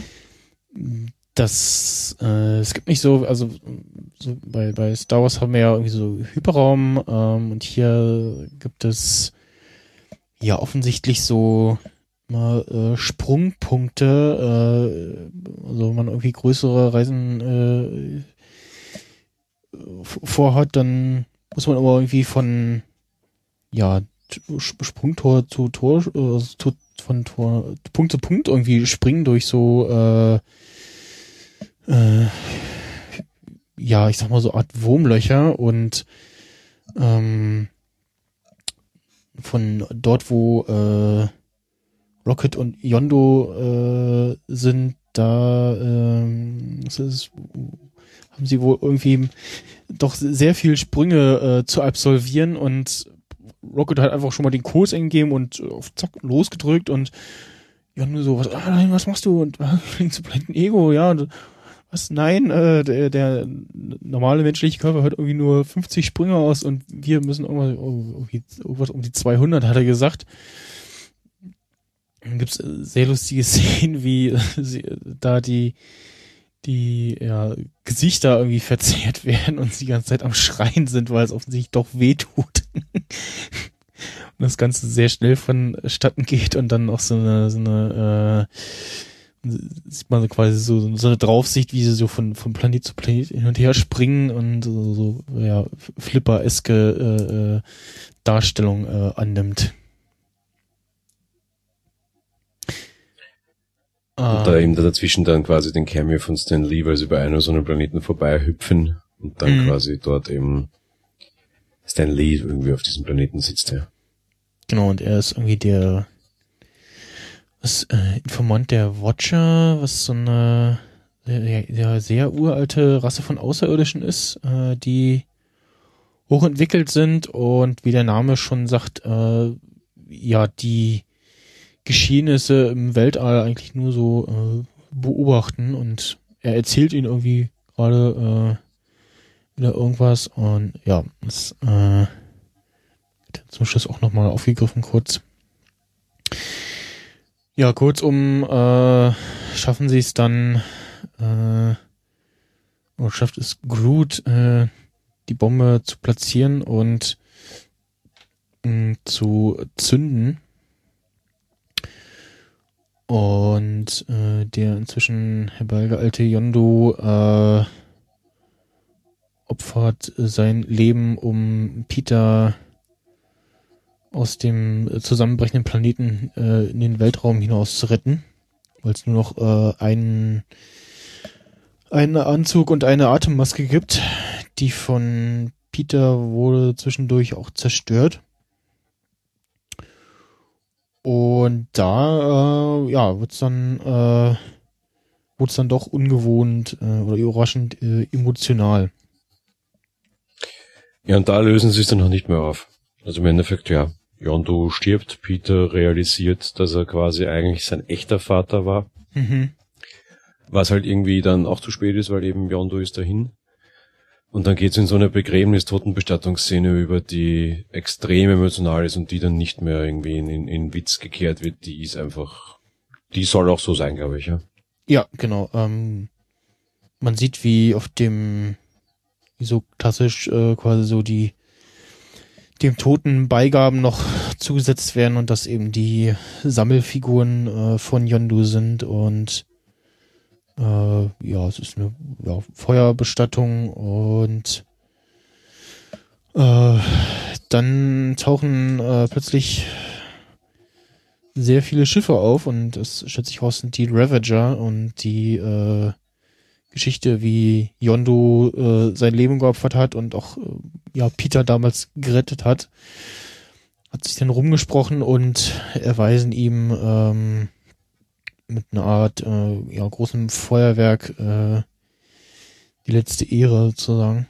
dass äh, es gibt nicht so, also so bei, bei Star Wars haben wir ja irgendwie so Hyperraum ähm, und hier gibt es ja offensichtlich so mal äh, Sprungpunkte, äh, also wenn man irgendwie größere Reisen äh, vorhat, dann muss man aber irgendwie von ja Sprungtor zu Tor, äh, zu, von Tor Punkt zu Punkt irgendwie springen durch so äh, äh, ja, ich sag mal so Art Wurmlöcher und ähm, von dort, wo äh, Rocket und Yondu äh, sind, da äh, das ist, haben sie wohl irgendwie doch sehr viel Sprünge äh, zu absolvieren und Rocket hat einfach schon mal den Kurs eingegeben und auf zack losgedrückt und Yondu so, was, ah, nein, was machst du? Und klingt zu blenden Ego, ja, und, was? Nein, äh, der, der normale menschliche Körper hört irgendwie nur fünfzig Sprünge aus und wir müssen irgendwas, irgendwie, irgendwas um die zweihundert, hat er gesagt. Dann gibt's sehr lustige Szenen, wie äh, sie, da die die ja, Gesichter irgendwie verzerrt werden und sie die ganze Zeit am Schreien sind, weil es offensichtlich doch wehtut. Und das Ganze sehr schnell vonstatten geht und dann auch so eine, so eine äh, sieht man so quasi so, so eine Draufsicht, wie sie so von, von Planet zu Planet hin und her springen und so, so ja, Flipper-eske äh, äh, Darstellung äh, annimmt. Und da eben dazwischen dann quasi den Cameo von Stan Lee, weil sie bei einem so einem Planeten vorbei hüpfen und dann mhm. quasi dort eben Stan Lee irgendwie auf diesem Planeten sitzt, ja. Genau, und er ist irgendwie der was, äh, Informant der Watcher, was so eine sehr, sehr, sehr uralte Rasse von Außerirdischen ist, äh, die hochentwickelt sind und wie der Name schon sagt, äh, ja, die Geschehnisse im Weltall eigentlich nur so äh, beobachten und er erzählt ihnen irgendwie gerade äh, wieder irgendwas und ja, das äh, wird zum Schluss auch nochmal aufgegriffen kurz. Ja, kurzum äh, schaffen sie es dann äh, oder schafft es Groot äh, die Bombe zu platzieren und mh, zu zünden. Und äh, der inzwischen herbeigeeilte Yondu äh, opfert sein Leben, um Peter aus dem zusammenbrechenden Planeten äh, in den Weltraum hinaus zu retten, weil es nur noch äh, einen, einen Anzug und eine Atemmaske gibt. Die von Peter wurde zwischendurch auch zerstört. Und da, äh, ja, wird's dann, äh, wird's dann doch ungewohnt äh, oder überraschend äh, emotional. Ja, und da lösen sie es dann noch nicht mehr auf. Also im Endeffekt, ja, Yondu stirbt, Peter realisiert, dass er quasi eigentlich sein echter Vater war. Mhm. Was halt irgendwie dann auch zu spät ist, weil eben Yondu ist dahin. Und dann geht's in so eine Begräbnis-Totenbestattungsszene über, die extrem emotional ist und die dann nicht mehr irgendwie in, in, in Witz gekehrt wird. Die ist einfach, die soll auch so sein, glaube ich, ja. Ja, genau. Ähm, man sieht, wie auf dem, wie so klassisch äh, quasi so die dem Toten Beigaben noch zugesetzt werden und dass eben die Sammelfiguren äh, von Yondu sind und äh, ja, es ist eine ja, Feuerbestattung und äh, dann tauchen äh, plötzlich sehr viele Schiffe auf und es stellt sich raus, sind die Ravager und die äh, Geschichte, wie Yondu äh, sein Leben geopfert hat und auch äh, ja Peter damals gerettet hat, hat sich dann rumgesprochen und erweisen ihm ähm, mit einer Art äh, ja großem Feuerwerk äh, die letzte Ehre sozusagen.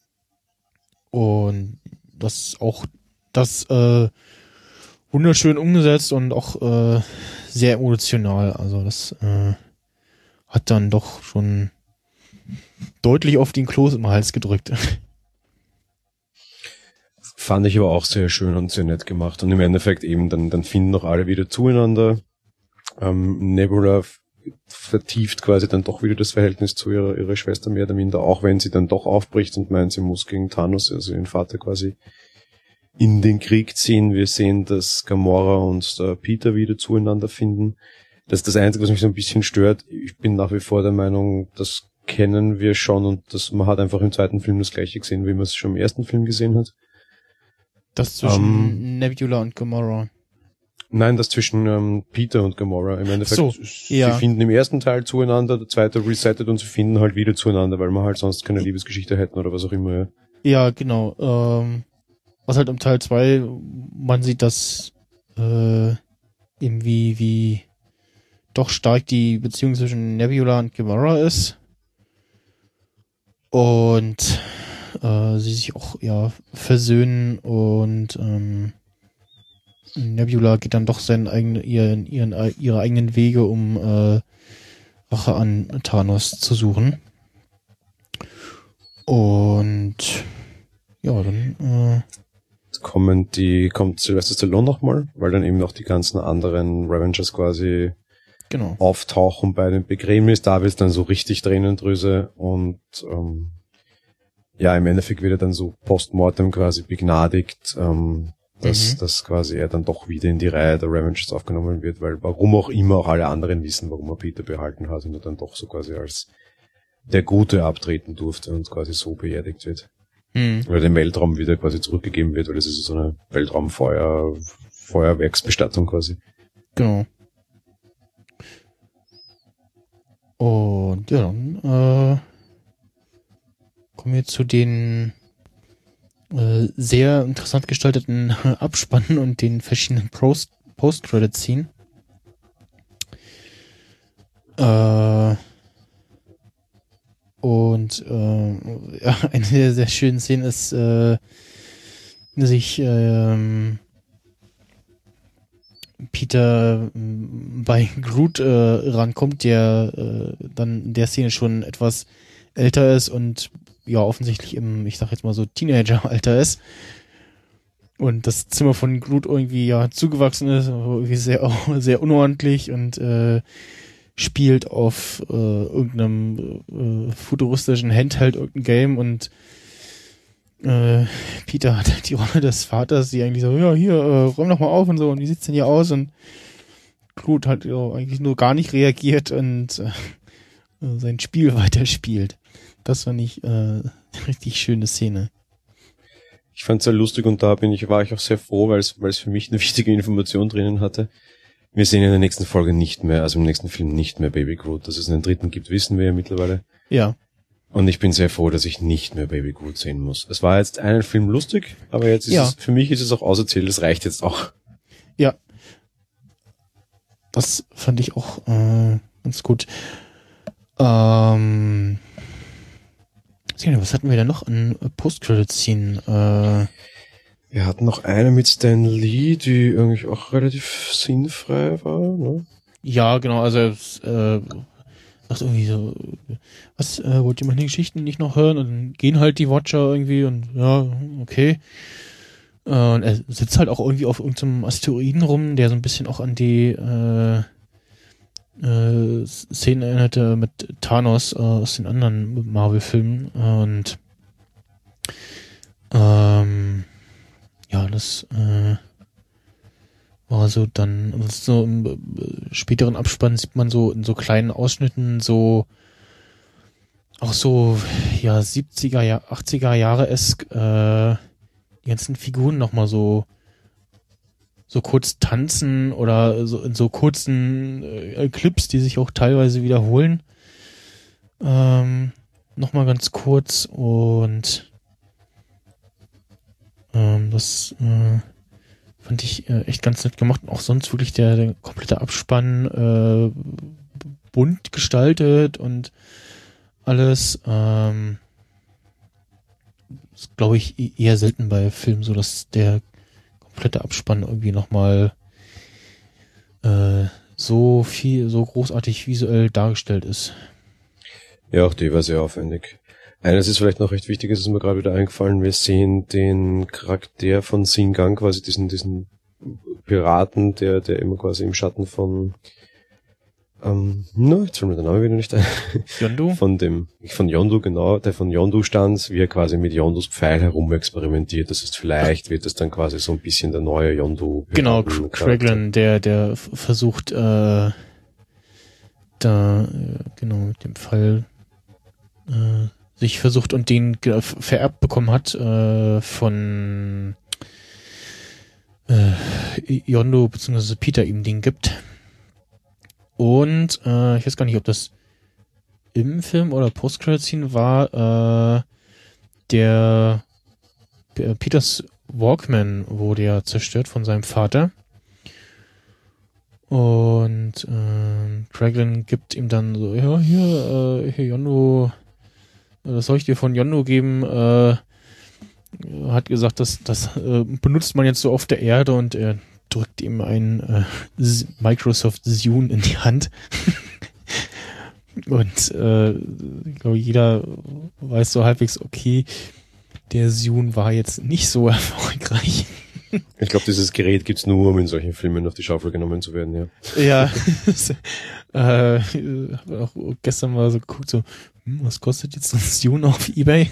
Und das auch das äh, wunderschön umgesetzt und auch äh, sehr emotional. Also das äh, hat dann doch schon deutlich auf den Kloß im Hals gedrückt. Fand ich aber auch sehr schön und sehr nett gemacht. Und im Endeffekt eben, dann, dann finden noch alle wieder zueinander. Ähm, Nebula f- vertieft quasi dann doch wieder das Verhältnis zu ihrer, ihrer Schwester mehr oder minder, auch wenn sie dann doch aufbricht und meint, sie muss gegen Thanos, also ihren Vater quasi, in den Krieg ziehen. Wir sehen, dass Gamora und äh, Peter wieder zueinander finden. Das ist das Einzige, was mich so ein bisschen stört. Ich bin nach wie vor der Meinung, das kennen wir schon und das, man hat einfach im zweiten Film das Gleiche gesehen, wie man es schon im ersten Film gesehen hat. Das zwischen Ähm, Nebula und Gamora. Nein, das zwischen ähm, Peter und Gamora. Im Endeffekt, So, sie ja. finden im ersten Teil zueinander, der zweite resettet und sie finden halt wieder zueinander, weil wir halt sonst keine Liebesgeschichte hätten oder was auch immer. Ja, Ja, genau. Ähm, was halt im Teil zwei man sieht, dass äh, irgendwie wie doch stark die Beziehung zwischen Nebula und Gamora ist. Und äh, sie sich auch ja versöhnen und ähm, Nebula geht dann doch seinen eigenen, ihren, ihren, ihre eigenen Wege, um äh, Rache an Thanos zu suchen. Und ja, dann äh, jetzt kommen die, kommt Sylvester Stallone nochmal, weil dann eben noch die ganzen anderen Ravengers quasi genau. auftauchen bei dem Begräbnis. Da wird's dann so richtig Tränendrüse und ähm, ja, im Endeffekt wird er dann so postmortem quasi begnadigt, ähm, dass, Mhm. dass quasi er dann doch wieder in die Reihe der Ravengers aufgenommen wird, weil warum auch immer auch alle anderen wissen, warum er Peter behalten hat und er dann doch so quasi als der Gute abtreten durfte und quasi so beerdigt wird. Mhm. Oder dem Weltraum wieder quasi zurückgegeben wird, weil das ist so eine Weltraumfeuer, Feuerwerksbestattung quasi. Genau. Und ja, dann äh, kommen wir zu den äh, sehr interessant gestalteten Abspannen und den verschiedenen Post- Post-Credit-Scene. Äh, und äh, ja, eine der sehr schönen Szenen ist, äh, sich ähm, Peter ähm, bei Groot äh, rankommt, der äh, dann in der Szene schon etwas älter ist und ja offensichtlich im, ich sag jetzt mal so, Teenager-Alter ist. Und das Zimmer von Groot irgendwie ja zugewachsen ist, aber irgendwie sehr, sehr unordentlich und äh, spielt auf äh, irgendeinem äh, futuristischen Handheld irgendein Game und äh, Peter hat halt die Rolle des Vaters, die eigentlich so, ja, hier, äh, räum doch mal auf und so, und wie sieht's denn hier aus? Und Groot hat ja eigentlich nur gar nicht reagiert und äh, sein Spiel weiterspielt. Das fand ich äh, eine richtig schöne Szene. Ich fand's sehr lustig und da bin ich, war ich auch sehr froh, weil es, weil es für mich eine wichtige Information drinnen hatte. Wir sehen in der nächsten Folge nicht mehr, also im nächsten Film nicht mehr Baby Groot. Dass es einen dritten gibt, wissen wir ja mittlerweile. Ja. Und ich bin sehr froh, dass ich nicht mehr Baby Groot sehen muss. Es war jetzt einen Film lustig, aber jetzt ist Ja. es, für mich ist es auch auserzählt, das reicht jetzt auch. Ja. Das fand ich auch äh, ganz gut. Ähm, was hatten wir da noch an Post-Credit-Scene? Äh, Wir hatten noch eine mit Stan Lee, die irgendwie auch relativ sinnfrei war, ne? ja, genau, also es, äh, sagt irgendwie so, was, äh, wollt ihr meine Geschichten nicht noch hören? Und dann gehen halt die Watcher irgendwie und ja, okay. Äh, und er sitzt halt auch irgendwie auf irgendeinem Asteroiden rum, der so ein bisschen auch an die äh, äh, Szenen erinnerte mit Thanos äh, aus den anderen Marvel-Filmen. Und ähm, ja, das äh, war so dann, so im äh, späteren Abspann sieht man so in so kleinen Ausschnitten so auch so, ja, siebziger, ja, achtziger Jahre esk, äh, die ganzen Figuren nochmal so so kurz tanzen oder so in so kurzen äh, Clips, die sich auch teilweise wiederholen. Ähm, nochmal ganz kurz und ähm, das äh, fand ich äh, echt ganz nett gemacht. Und auch sonst wirklich der, der komplette Abspann äh, bunt gestaltet und alles. Ähm, ist, glaube ich, eher selten bei Filmen so, dass der komplette Abspann irgendwie nochmal äh, so viel, so großartig visuell dargestellt ist. Ja, auch die war sehr aufwendig. Eines ist vielleicht noch recht wichtig, ist mir gerade wieder eingefallen, wir sehen den Charakter von Sin Gang, quasi diesen, diesen Piraten, der, der immer quasi im Schatten von, ähm, no, jetzt fällt mir der Name wieder nicht ein. Yondu? Von dem, von Yondu, genau, der von Yondu stand, wie er quasi mit Yondus Pfeil herum experimentiert. Das heißt, vielleicht wird es dann quasi so ein bisschen der neue Yondu. Genau, Kraglin, der, der f- versucht, äh, da, äh, genau, mit dem Pfeil, äh, sich versucht und den ge- vererbt bekommen hat, äh, von, äh, Yondu, beziehungsweise Peter ihm den gibt. Und äh, ich weiß gar nicht, ob das im Film oder Post-Credit-Scene war, äh, der äh, Peters Walkman wurde ja zerstört von seinem Vater. Und äh, Kraglin gibt ihm dann so, ja, hier, äh, hier Yondu, das soll ich dir von Yondu geben, äh, hat gesagt, das, das äh, benutzt man jetzt so auf der Erde und er drückt ihm ein äh, Microsoft Zune in die Hand. Und äh, ich glaube, jeder weiß so halbwegs, okay, der Zune war jetzt nicht so erfolgreich. Ich glaube, dieses Gerät gibt's nur, um in solchen Filmen auf die Schaufel genommen zu werden, ja. Ja, äh, habe auch gestern mal so geguckt, so, hm, was kostet jetzt so ein Zune auf eBay?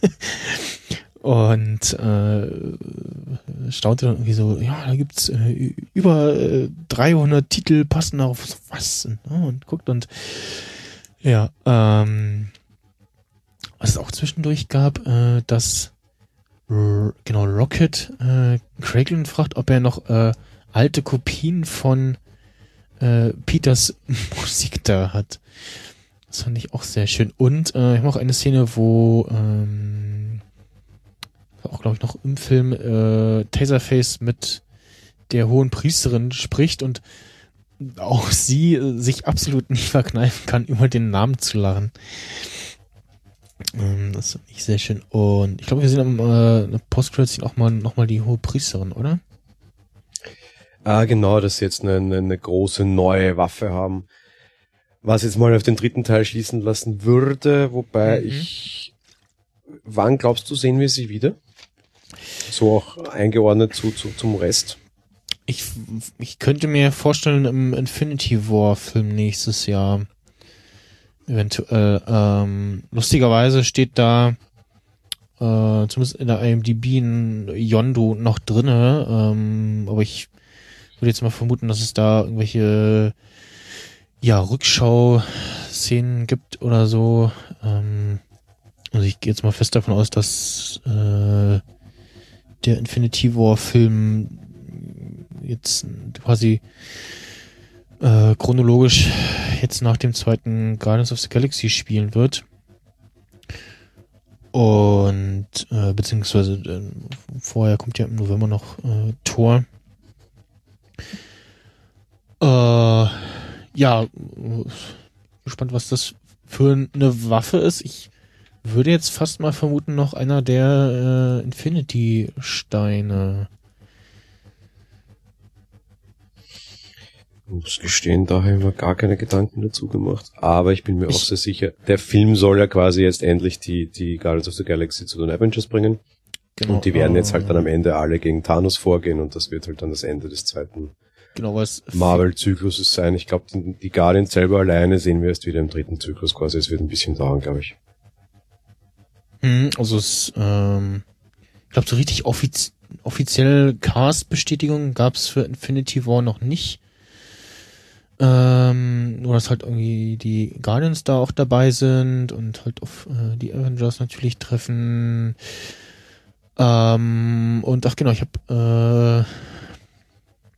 Und äh, staunte dann irgendwie so, ja, da gibt's äh, über äh, dreihundert Titel passend auf was und, und guckt und ja, ähm, was es auch zwischendurch gab, äh, dass R- genau Rocket äh, Kraglin fragt, ob er noch äh, alte Kopien von äh, Peters Musik da hat. Das fand ich auch sehr schön. Und äh, ich habe auch eine Szene, wo ähm, auch glaube ich noch im Film äh, Taserface mit der hohen Priesterin spricht und auch sie äh, sich absolut nicht verkneifen kann, über den Namen zu lachen. Ähm, das finde ich sehr schön. Und ich glaube, wir sehen am äh, Post-Credit-Scene auch mal nochmal die hohe Priesterin, oder? Ah, genau, dass sie jetzt eine, eine, eine große neue Waffe haben. Was jetzt mal auf den dritten Teil schließen lassen würde, wobei Mhm. ich... Wann glaubst du, sehen wir sie wieder? So auch eingeordnet zu, zu zum Rest. Ich, ich könnte mir vorstellen, im Infinity War Film nächstes Jahr eventuell. Ähm, lustigerweise steht da äh, zumindest in der I M D B ein Yondu noch drinne, ähm, aber ich würde jetzt mal vermuten, dass es da irgendwelche ja Rückschau-Szenen gibt oder so. Ähm, also ich gehe jetzt mal fest davon aus, dass äh, der Infinity War Film jetzt quasi äh, chronologisch jetzt nach dem zweiten Guardians of the Galaxy spielen wird. Und äh, beziehungsweise äh, vorher kommt ja im November noch äh, Thor. Äh, ja, äh, gespannt, was das für eine Waffe ist. Ich würde jetzt fast mal vermuten, noch einer der äh, Infinity-Steine. Ich muss gestehen, da habe ich mir gar keine Gedanken dazu gemacht. Aber ich bin mir Ich- auch sehr sicher, der Film soll ja quasi jetzt endlich die, die Guardians of the Galaxy zu den Avengers bringen. Genau, Und die werden jetzt halt dann am äh, Ende alle gegen Thanos vorgehen und das wird halt dann das Ende des zweiten Genau, weil es Marvel-Zykluses sein. Ich glaube, die, die Guardians selber alleine sehen wir erst wieder im dritten Zyklus quasi. Es wird ein bisschen dauern, glaube ich. Hm, also es, ähm, ich glaube, so richtig offiz offiziell Cast-Bestätigung gab es für Infinity War noch nicht. Ähm, nur dass halt irgendwie die Guardians da auch dabei sind und halt auf äh, die Avengers natürlich treffen. Ähm, und ach genau, ich habe äh,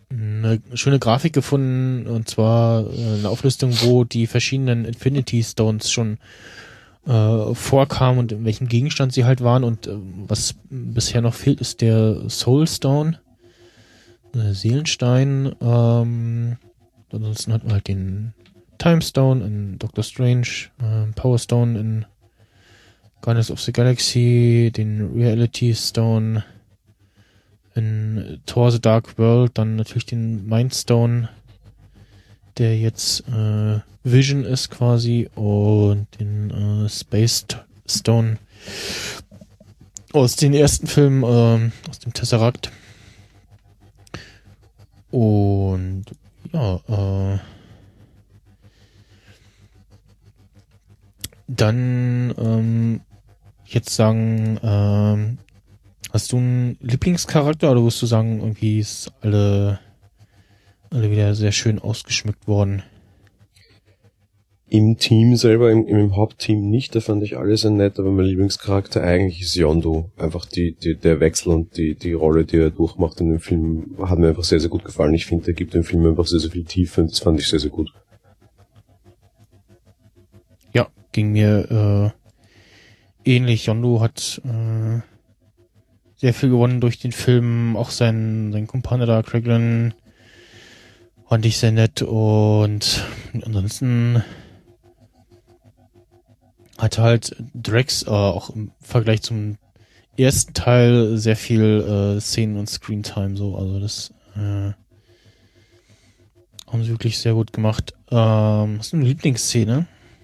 eine schöne Grafik gefunden, und zwar eine Auflistung, wo die verschiedenen Infinity Stones schon äh, vorkamen und in welchem Gegenstand sie halt waren, und äh, was bisher noch fehlt, ist der Soul Stone, der Seelenstein. Ähm, ansonsten hat man halt den Time Stone in Doctor Strange, äh, Power Stone in Guardians of the Galaxy, den Reality Stone in Thor The Dark World, dann natürlich den Mind Stone, der jetzt äh, Vision ist quasi, und den äh, Space Stone aus den ersten Filmen, äh, aus dem Tesseract. Und ja, äh, dann ähm, jetzt sagen, ähm, hast du einen Lieblingscharakter, oder würdest du sagen, irgendwie ist alle, alle wieder sehr schön ausgeschmückt worden? Im Team selber, im, im Hauptteam nicht, da fand ich alles sehr nett, aber mein Lieblingscharakter eigentlich ist Yondu. Einfach die, die, der Wechsel und die, die Rolle, die er durchmacht in dem Film, hat mir einfach sehr, sehr gut gefallen. Ich finde, der gibt dem Film einfach sehr, sehr viel Tiefe, und das fand ich sehr, sehr gut. Ja, ging mir äh, ähnlich. Yondu hat äh, sehr viel gewonnen durch den Film, auch sein, sein Kumpane da, Kraglin, fand ich sehr nett, und ansonsten hatte halt Drax äh, auch im Vergleich zum ersten Teil sehr viel äh, Szenen und Screentime, so, also das äh, haben sie wirklich sehr gut gemacht. Ähm, hast du eine Lieblingsszene?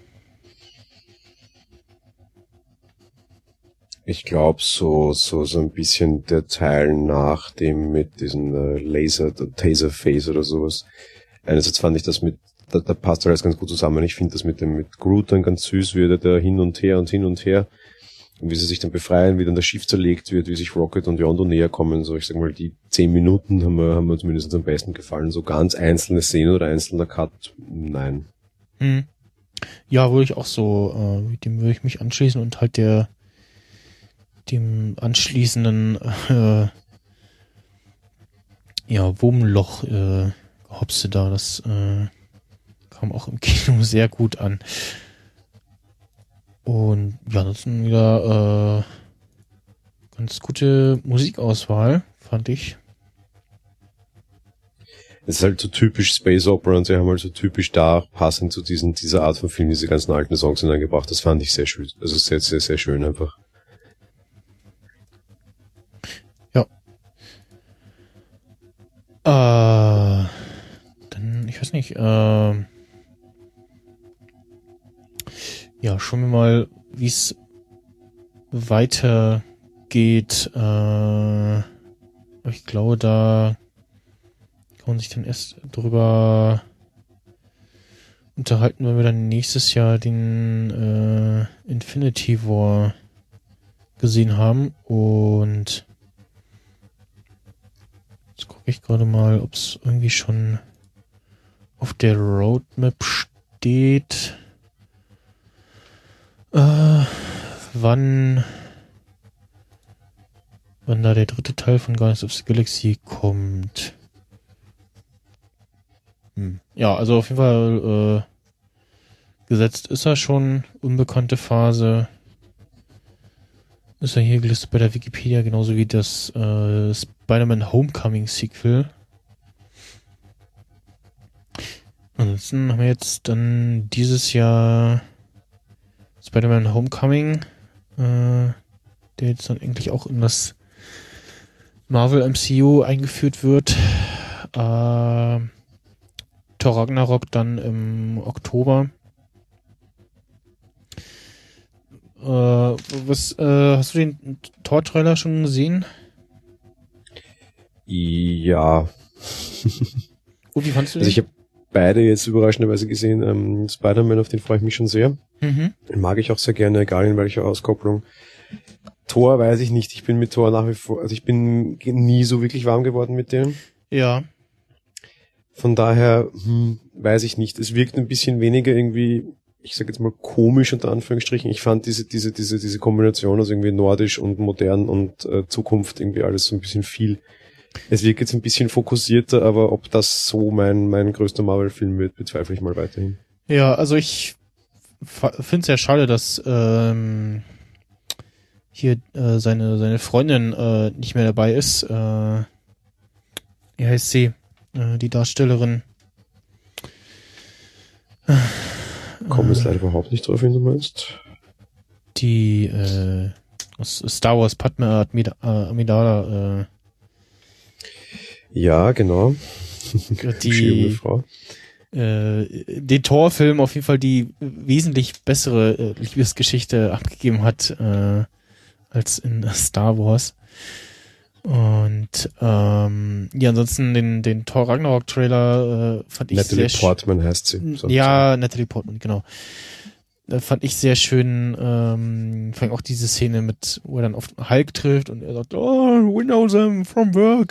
Ich glaube, so, so, so ein bisschen der Teil nach dem mit diesen äh, Laser, Taserface oder sowas. Einerseits fand ich das mit, da, da passt alles ganz gut zusammen. Ich finde das mit dem, mit Groot dann ganz süß, wie er da hin und her und hin und her. Und wie sie sich dann befreien, wie dann das Schiff zerlegt wird, wie sich Rocket und Yondu näher kommen. So, ich sag mal, die zehn Minuten haben mir, haben mir zumindest am besten gefallen. So ganz einzelne Szenen oder einzelner Cut, nein. Hm. Ja, würde ich auch so, äh, dem würde ich mich anschließen, und halt der, dem anschließenden, äh, ja, Wurmloch, äh, Hopse da, das, äh, kam auch im Kino sehr gut an. Und ja, das ist wieder äh, ganz gute Musikauswahl, fand ich. Es ist halt so typisch Space Opera, und sie haben halt so typisch da passend zu diesen, dieser Art von Film diese ganzen alten Songs hineingebracht. Das fand ich sehr schön. Also sehr, sehr, sehr schön einfach. Ja. Äh, dann, ich weiß nicht, äh, ja, schauen wir mal, wie es weitergeht. Äh, ich glaube, da kann man sich dann erst drüber unterhalten, wenn wir dann nächstes Jahr den äh, Infinity War gesehen haben. Und jetzt gucke ich gerade mal, ob es irgendwie schon auf der Roadmap steht. Äh, wann, wann da der dritte Teil von Guardians of the Galaxy kommt. Hm. Ja, also auf jeden Fall äh, gesetzt ist er schon. Unbekannte Phase. Ist er hier gelistet bei der Wikipedia, genauso wie das äh, Spider-Man Homecoming Sequel. Ansonsten haben wir jetzt dann dieses Jahr Spider-Man Homecoming, äh, der jetzt dann eigentlich auch in das Marvel M C U eingeführt wird. Äh, Thor Ragnarok dann im Oktober. Äh, was, äh, hast du den Thor-Trailer schon gesehen? Ja. Oh, wie fandst du den? Also ich habe beide jetzt überraschenderweise gesehen. Ähm, Spider-Man, auf den freue ich mich schon sehr. Mhm. Den mag ich auch sehr gerne, egal in welcher Auskopplung. Thor weiß ich nicht. Ich bin mit Thor nach wie vor, also ich bin nie so wirklich warm geworden mit dem. Ja. Von daher, hm, weiß ich nicht. Es wirkt ein bisschen weniger irgendwie, ich sag jetzt mal komisch unter Anführungsstrichen. Ich fand diese, diese, diese, diese Kombination aus irgendwie nordisch und modern und äh, Zukunft irgendwie alles so ein bisschen viel, Es wirkt jetzt ein bisschen fokussierter, aber ob das so mein, mein größter Marvel-Film wird, bezweifle ich mal weiterhin. Ja, also ich finde es ja schade, dass ähm, hier äh, seine seine Freundin äh, nicht mehr dabei ist. Äh, wie heißt sie? Äh, die Darstellerin. Komme jetzt leider überhaupt nicht drauf, wenn du meinst. Die äh, aus Star Wars, Padme Amida- äh, Amidala. Äh, Ja, genau. die Schöne Frau. Äh, den Thor-Film auf jeden Fall die wesentlich bessere äh, Liebesgeschichte abgegeben hat äh, als in Star Wars. Und ähm, ja, ansonsten den den Thor Ragnarok Trailer äh, fand ich Natalie sehr Portman heißt sie. sch- ja, Natalie Portman, genau. Da fand ich sehr schön, ähm, vor allem auch diese Szene mit, wo er dann auf Hulk trifft und er sagt, oh, we know them from work.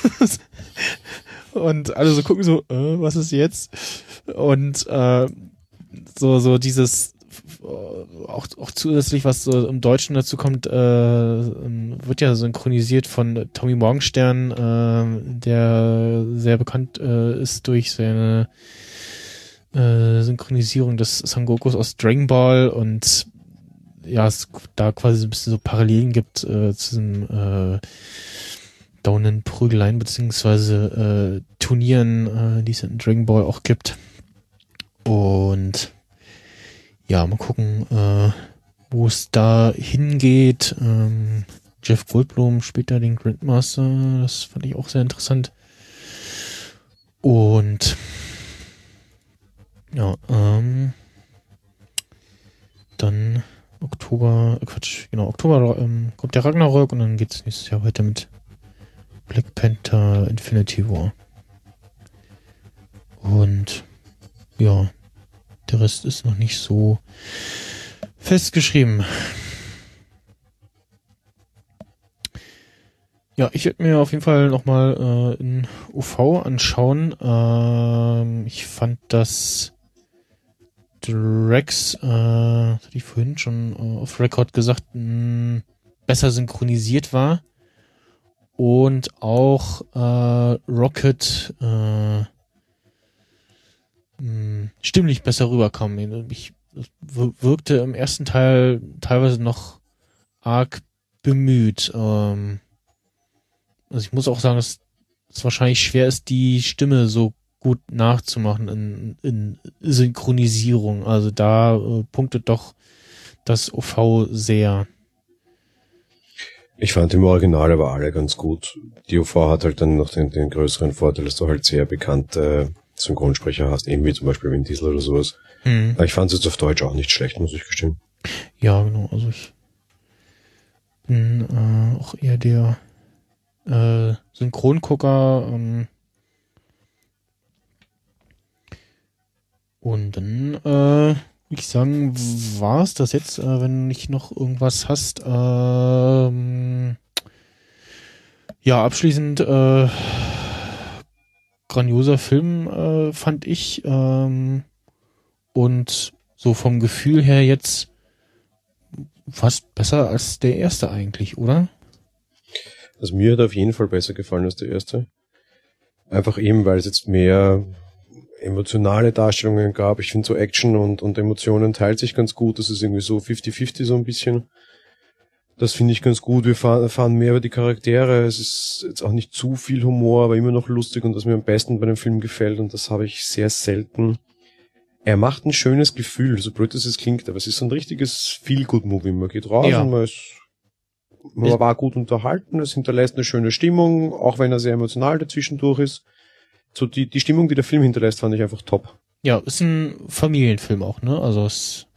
Und alle so gucken so, äh, was ist jetzt? Und äh, so so dieses äh, auch auch zusätzlich, was so im Deutschen dazu kommt, äh, wird ja synchronisiert von Tommy Morgenstern, äh, der sehr bekannt äh, ist durch seine äh, Synchronisierung des Son Gokus aus Dragon Ball und ja, es da quasi so ein bisschen so Parallelen gibt äh, zu diesem äh, dauernden Prügeleien beziehungsweise äh, Turnieren, äh, die es in Dragon Ball auch gibt. Und ja, mal gucken, äh, wo es da hingeht. Ähm, Jeff Goldblum spielt da den Grandmaster, das fand ich auch sehr interessant. Und ja, ähm, dann Oktober, äh, Quatsch, genau, Oktober ähm, kommt der Ragnarök und dann geht's nächstes Jahr weiter mit Black Panther Infinity War. Und ja, der Rest ist noch nicht so festgeschrieben. Ja, ich werde mir auf jeden Fall nochmal äh, in U V anschauen. Ähm, ich fand, dass Drax, äh, das hatte ich vorhin schon äh, auf Record gesagt, mh, besser synchronisiert war. Und auch äh, Rocket äh, mh, stimmlich besser rüberkam. Ich w- wirkte im ersten Teil teilweise noch arg bemüht. Ähm, also ich muss auch sagen, dass es wahrscheinlich schwer ist, die Stimme so gut nachzumachen in, in Synchronisierung. Also da äh, punktet doch das O V sehr. Ich fand im Original aber alle ganz gut. Die U V hat halt dann noch den, den größeren Vorteil, dass du halt sehr bekannte Synchronsprecher hast, eben wie zum Beispiel Vin Diesel oder sowas. Hm. Aber ich fand es jetzt auf Deutsch auch nicht schlecht, muss ich gestehen. Ja, genau. Also ich bin äh, auch eher der äh, Synchrongucker. Ähm, und dann äh, würde ich sagen, war es das jetzt, äh, wenn du nicht noch irgendwas hast. Ähm, ja, abschließend äh, grandioser Film, äh, fand ich. Ähm, und so vom Gefühl her jetzt fast besser als der erste eigentlich, oder? Also mir hat auf jeden Fall besser gefallen als der erste. Einfach eben, weil es jetzt mehr emotionale Darstellungen gab. Ich finde so Action und, und Emotionen teilt sich ganz gut. Das ist irgendwie so fifty fifty so ein bisschen. Das finde ich ganz gut. Wir fahren, erfahren mehr über die Charaktere. Es ist jetzt auch nicht zu viel Humor, aber immer noch lustig und was mir am besten bei dem Film gefällt, und das habe ich sehr selten. Er macht ein schönes Gefühl, so blöd es klingt, aber es ist so ein richtiges Feel-Good-Movie. Man geht raus Ja. und man ist, man war gut unterhalten, es hinterlässt eine schöne Stimmung, auch wenn er sehr emotional dazwischendurch ist. So die, die Stimmung, die der Film hinterlässt, fand ich einfach top. Ja, ist ein Familienfilm auch, ne? Also es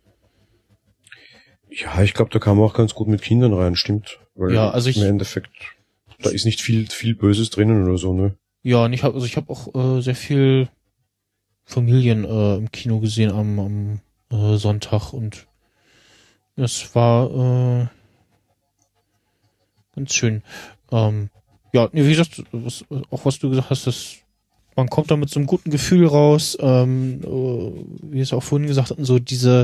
Ja, ich glaube, da kann man auch ganz gut mit Kindern rein, stimmt. Weil Ja, also ich- im Endeffekt, da ist nicht viel, viel Böses drinnen oder so, ne? ja, und ich habe also ich habe auch äh, sehr viel Familien äh, im Kino gesehen am, am äh, Sonntag und das war äh, ganz schön. Ähm, ja, nee, wie gesagt, was, auch was du gesagt hast, dass man kommt da mit so einem guten Gefühl raus, ähm, äh, wie wir es auch vorhin gesagt hatten, so diese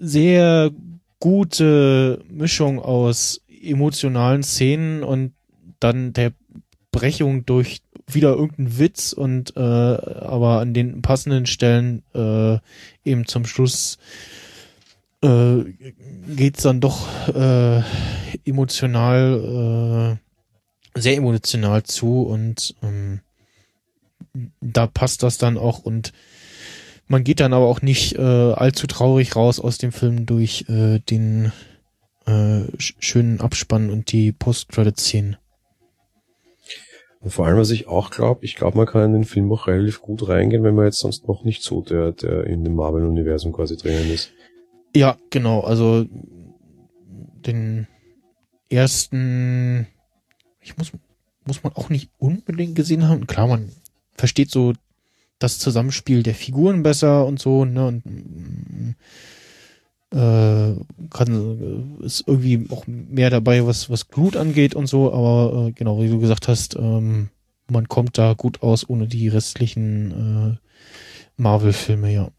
sehr gute Mischung aus emotionalen Szenen und dann der Brechung durch wieder irgendein Witz und äh, aber an den passenden Stellen äh, eben zum Schluss äh, geht's dann doch äh, emotional, äh, sehr emotional zu und ähm, da passt das dann auch und man geht dann aber auch nicht äh, allzu traurig raus aus dem Film durch äh, den äh, sch- schönen Abspann und die Post-Credit-Szenen. Und vor allem, was ich auch glaube, ich glaube, man kann in den Film auch relativ gut reingehen, wenn man jetzt sonst noch nicht so der, der in dem Marvel-Universum quasi drinnen ist. Ja, genau, also den ersten, ich muss, muss man auch nicht unbedingt gesehen haben. Klar, man versteht so das Zusammenspiel der Figuren besser und so, ne, und äh, kann, ist irgendwie auch mehr dabei, was, was Groot angeht und so, aber äh, genau, wie du gesagt hast, ähm, man kommt da gut aus ohne die restlichen äh, Marvel-Filme, ja.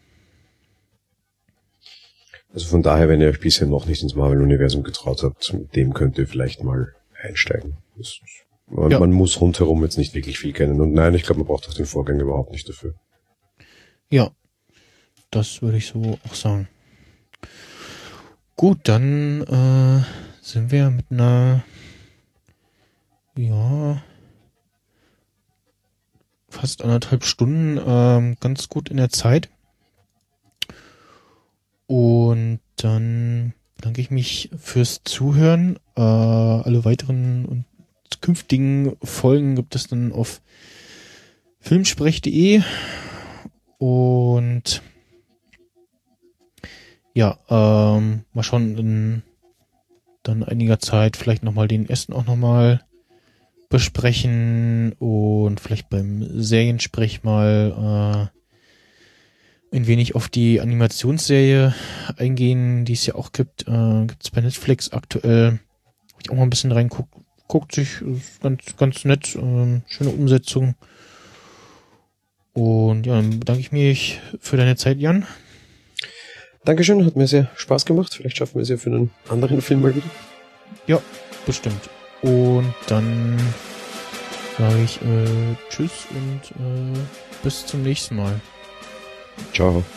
Also von daher, wenn ihr euch bisher noch nicht ins Marvel-Universum getraut habt, mit dem könnt ihr vielleicht mal einsteigen. Das, man, ja. man muss rundherum jetzt nicht wirklich viel kennen. Und nein, ich glaube, man braucht auch den Vorgang überhaupt nicht dafür. Ja, das würde ich so auch sagen. Gut, dann äh, sind wir mit einer, ja, fast anderthalb Stunden ähm, ganz gut in der Zeit. Und dann bedanke ich mich fürs Zuhören. Äh, alle weiteren und künftigen Folgen gibt es dann auf filmsprech punkt de und ja, ähm, mal schauen, in dann einiger Zeit vielleicht nochmal den ersten auch nochmal besprechen und vielleicht beim Seriensprech mal äh, ein wenig auf die Animationsserie eingehen, die es ja auch gibt. Äh, gibt's bei Netflix aktuell. Hab ich auch mal ein bisschen reinguckt. Guckt sich, ist ganz, ganz nett. Äh, schöne Umsetzung. Und ja, dann bedanke ich mich für deine Zeit, Jan. Dankeschön, hat mir sehr Spaß gemacht. Vielleicht schaffen wir es ja für einen anderen Film mal wieder. Ja, bestimmt. Und dann sage ich äh, Tschüss und äh, bis zum nächsten Mal. Ciao.